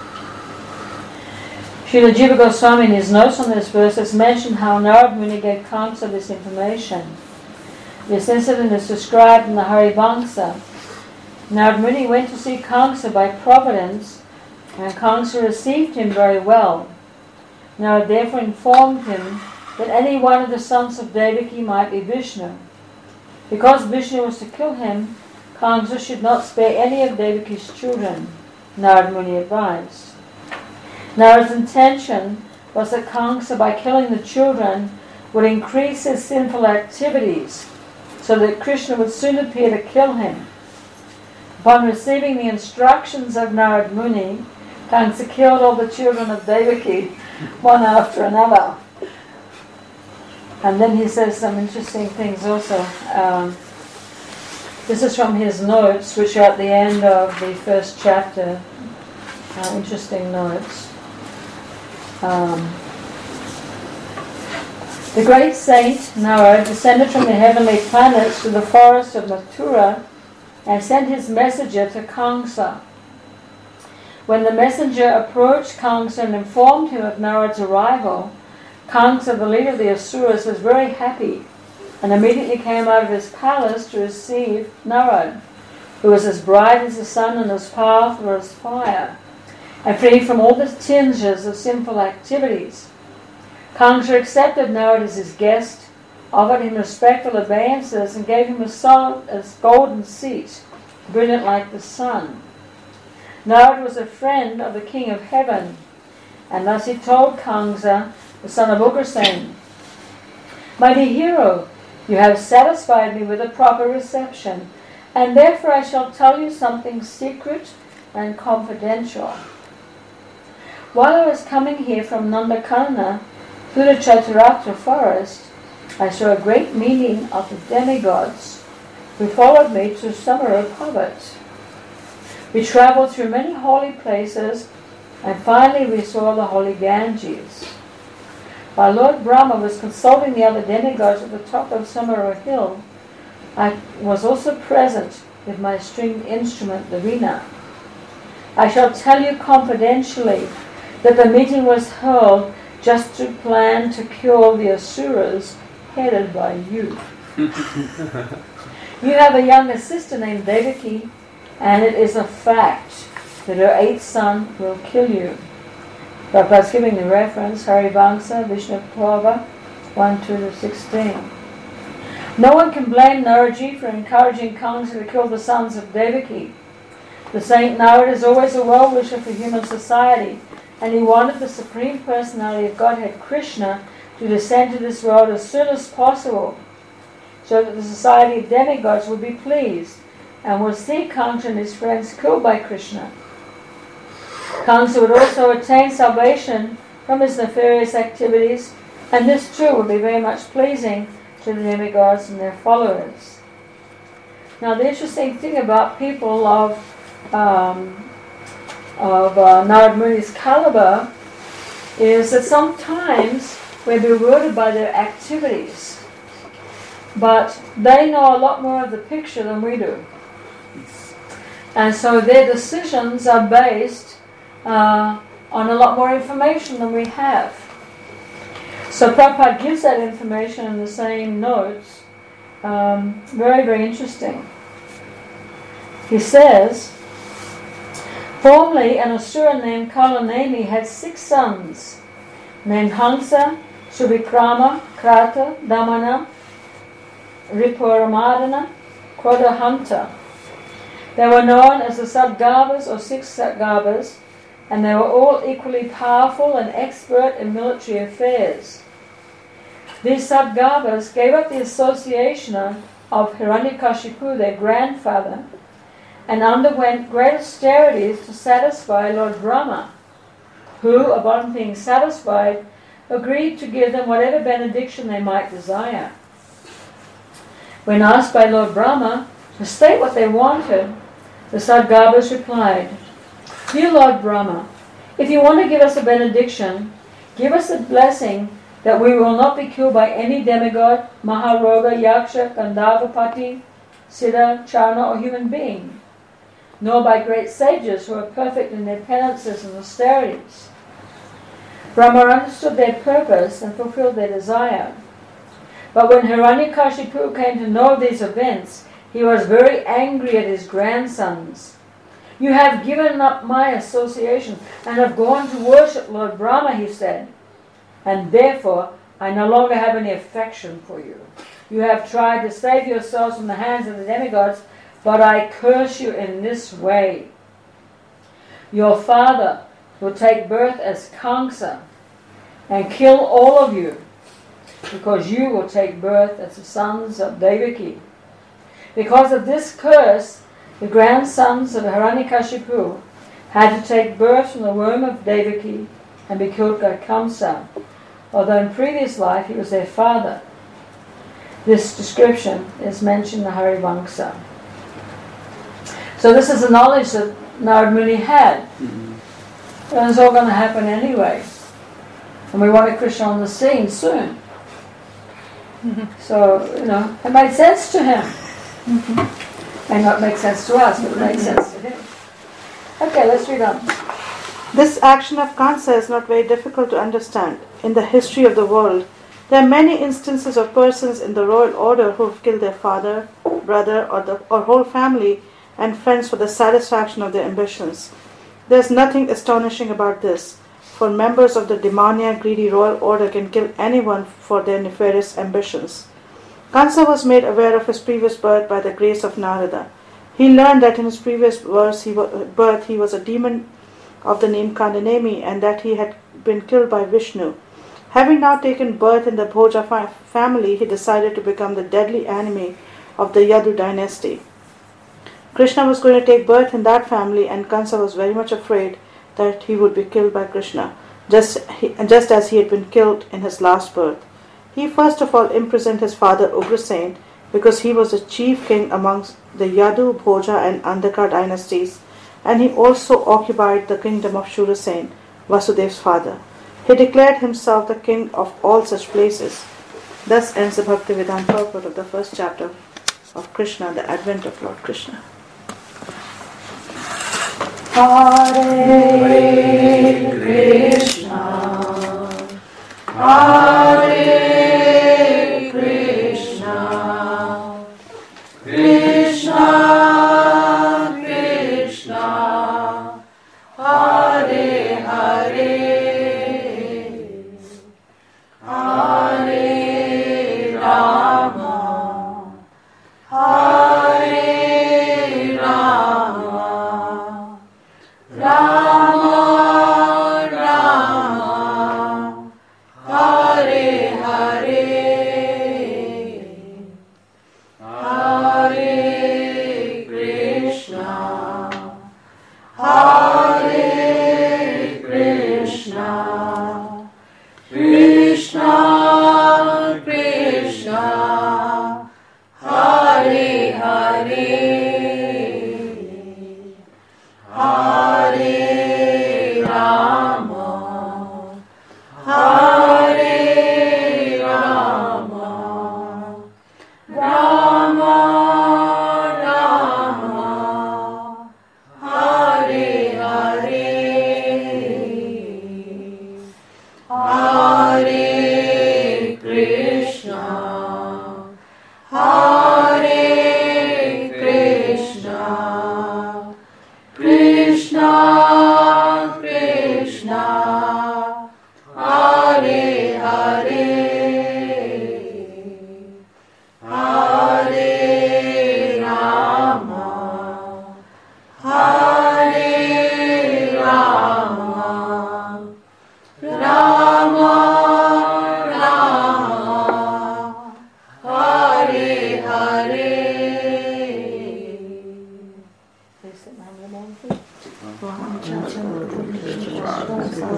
Srila Jiva Goswami in his notes on this verse has mentioned how Narad Muni gave Kamsa this information. This incident is described in the Harivamsa. Narad Muni went to see Kamsa by providence, and Kamsa received him very well. Narad therefore informed him that any one of the sons of Devaki might be Vishnu. Because Vishnu was to kill him, Kamsa should not spare any of Devaki's children, Narad Muni advised. Narad's intention was that Kamsa, by killing the children, would increase his sinful activities, so that Krishna would soon appear to kill him. Upon receiving the instructions of Narad Muni, Kamsa killed all the children of Devaki, one after another. And then he says some interesting things also. Um, this is from his notes, which are at the end of the first chapter. Uh, interesting notes. Um, the great saint Narad descended from the heavenly planets to the forest of Mathura and sent his messenger to Kamsa. When the messenger approached Kamsa and informed him of Narad's arrival, Kamsa, the leader of the Asuras, was very happy and immediately came out of his palace to receive Narad, who was as bright as the sun and as powerful as fire, and free from all the tinges of sinful activities. Kamsa accepted Narad as his guest, offered him respectful obeisances, and gave him a solid, a golden seat, brilliant like the sun. Narad was a friend of the King of Heaven, and thus he told Kamsa, the son of Ugrasen, "My dear hero, you have satisfied me with a proper reception, and therefore I shall tell you something secret and confidential. While I was coming here from Nandakarna through the Chaitaratra forest, I saw a great meeting of the demigods who followed me to Samara Parvat. We travelled through many holy places, and finally we saw the holy Ganges. While Lord Brahma was consulting the other demigods at the top of Samara Hill, I was also present with my stringed instrument, the Veena. I shall tell you confidentially that the meeting was held just to plan to cure the Asuras headed by you. You have a younger sister named Devaki, and it is a fact that her eighth son will kill you." Prabhupada's giving the reference, Harivamsa, Vishnu Prabha, one, two to sixteen. No one can blame Naraji for encouraging Kamsa to kill the sons of Devaki. The saint Narad is always a well-wisher for human society, and he wanted the Supreme Personality of Godhead, Krishna, to descend to this world as soon as possible, so that the society of demigods would be pleased and would see Kamsa and his friends killed by Krishna. Kamsa would also attain salvation from his nefarious activities, and this too would be very much pleasing to the demigods and their followers. Now, the interesting thing about people of um, of uh, Narad Muni's caliber is that sometimes we're bewildered by their activities, but they know a lot more of the picture than we do. And so their decisions are based uh, on a lot more information than we have. So Prabhupada gives that information in the same notes. Um, very, very interesting. He says, formerly an asura named Kalanemi had six sons, named Hansa, Suvikrama, Krata, Damana, Ripuramadana, Krodahanta. They were known as the Sadgavas or six Sadgavas, and they were all equally powerful and expert in military affairs. These Sadgavas gave up the association of Hiranyakashipu, their grandfather, and underwent great austerities to satisfy Lord Brahma, who, upon being satisfied, agreed to give them whatever benediction they might desire. When asked by Lord Brahma to state what they wanted, the Sadgavas replied, Dear Lord Brahma, if you want to give us a benediction, give us a blessing that we will not be killed by any demigod, Maharoga, Yaksha, Gandharvapati, Siddha, Charna, or human being, nor by great sages who are perfect in their penances and austerities. Brahma understood their purpose and fulfilled their desire. But when Hiranyakashipu came to know these events, he was very angry at his grandsons. You have given up my association and have gone to worship Lord Brahma, he said, and therefore I no longer have any affection for you. You have tried to save yourselves from the hands of the demigods, but I curse you in this way. Your father will take birth as Kamsa and kill all of you, because you will take birth as the sons of Devaki. Because of this curse, the grandsons of Hiranyakashipu had to take birth from the womb of Devaki and be killed by Kamsa, although in previous life he was their father. This description is mentioned in the Harivamsa. So this is the knowledge that Narad Muni had. Mm-hmm. And it's all going to happen anyway. And we wanted Krishna on the scene soon. Mm-hmm. So, you know, it made sense to him. Mm-hmm. May not make sense to us, but it made sense to him. Okay, let's read on. This action of Kamsa is not very difficult to understand. In the history of the world, there are many instances of persons in the royal order who have killed their father, brother, or the or whole family and friends for the satisfaction of their ambitions. There is nothing astonishing about this, for members of the demoniac greedy royal order can kill anyone for their nefarious ambitions. Kamsa was made aware of his previous birth by the grace of Narada. He learned that in his previous birth he was, birth, he was a demon of the name Kalanemi, and that he had been killed by Vishnu. Having now taken birth in the Bhoja fa- family, he decided to become the deadly enemy of the Yadu dynasty. Krishna was going to take birth in that family, and Kamsa was very much afraid that he would be killed by Krishna, just, he, just as he had been killed in his last birth. He first of all imprisoned his father Ugrasen, because he was the chief king amongst the Yadu, Bhoja and Andhaka dynasties, and he also occupied the kingdom of Shurasen, Vasudev's father. He declared himself the king of all such places. Thus ends the Bhaktivedanta purport of the first chapter of Krishna, the advent of Lord Krishna. Hare Krishna, Hare Krishna, Krishna Krishna, Hare Hare, Hare Rama, Hare Rama, Rama Rama, Hare Hare, Hare Krishna, Hare Krishna, Krishna Krishna, Hare Hare, Hare Rama, Hare Rama, Rama Rama, Hare Hare, Hare Hare Hare, Hare Rama, Hare Rama, Rama Rama, Hare Hare. Please sit down your name, please.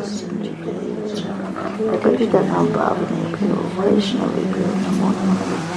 Vaishnavi Guru Namo Namo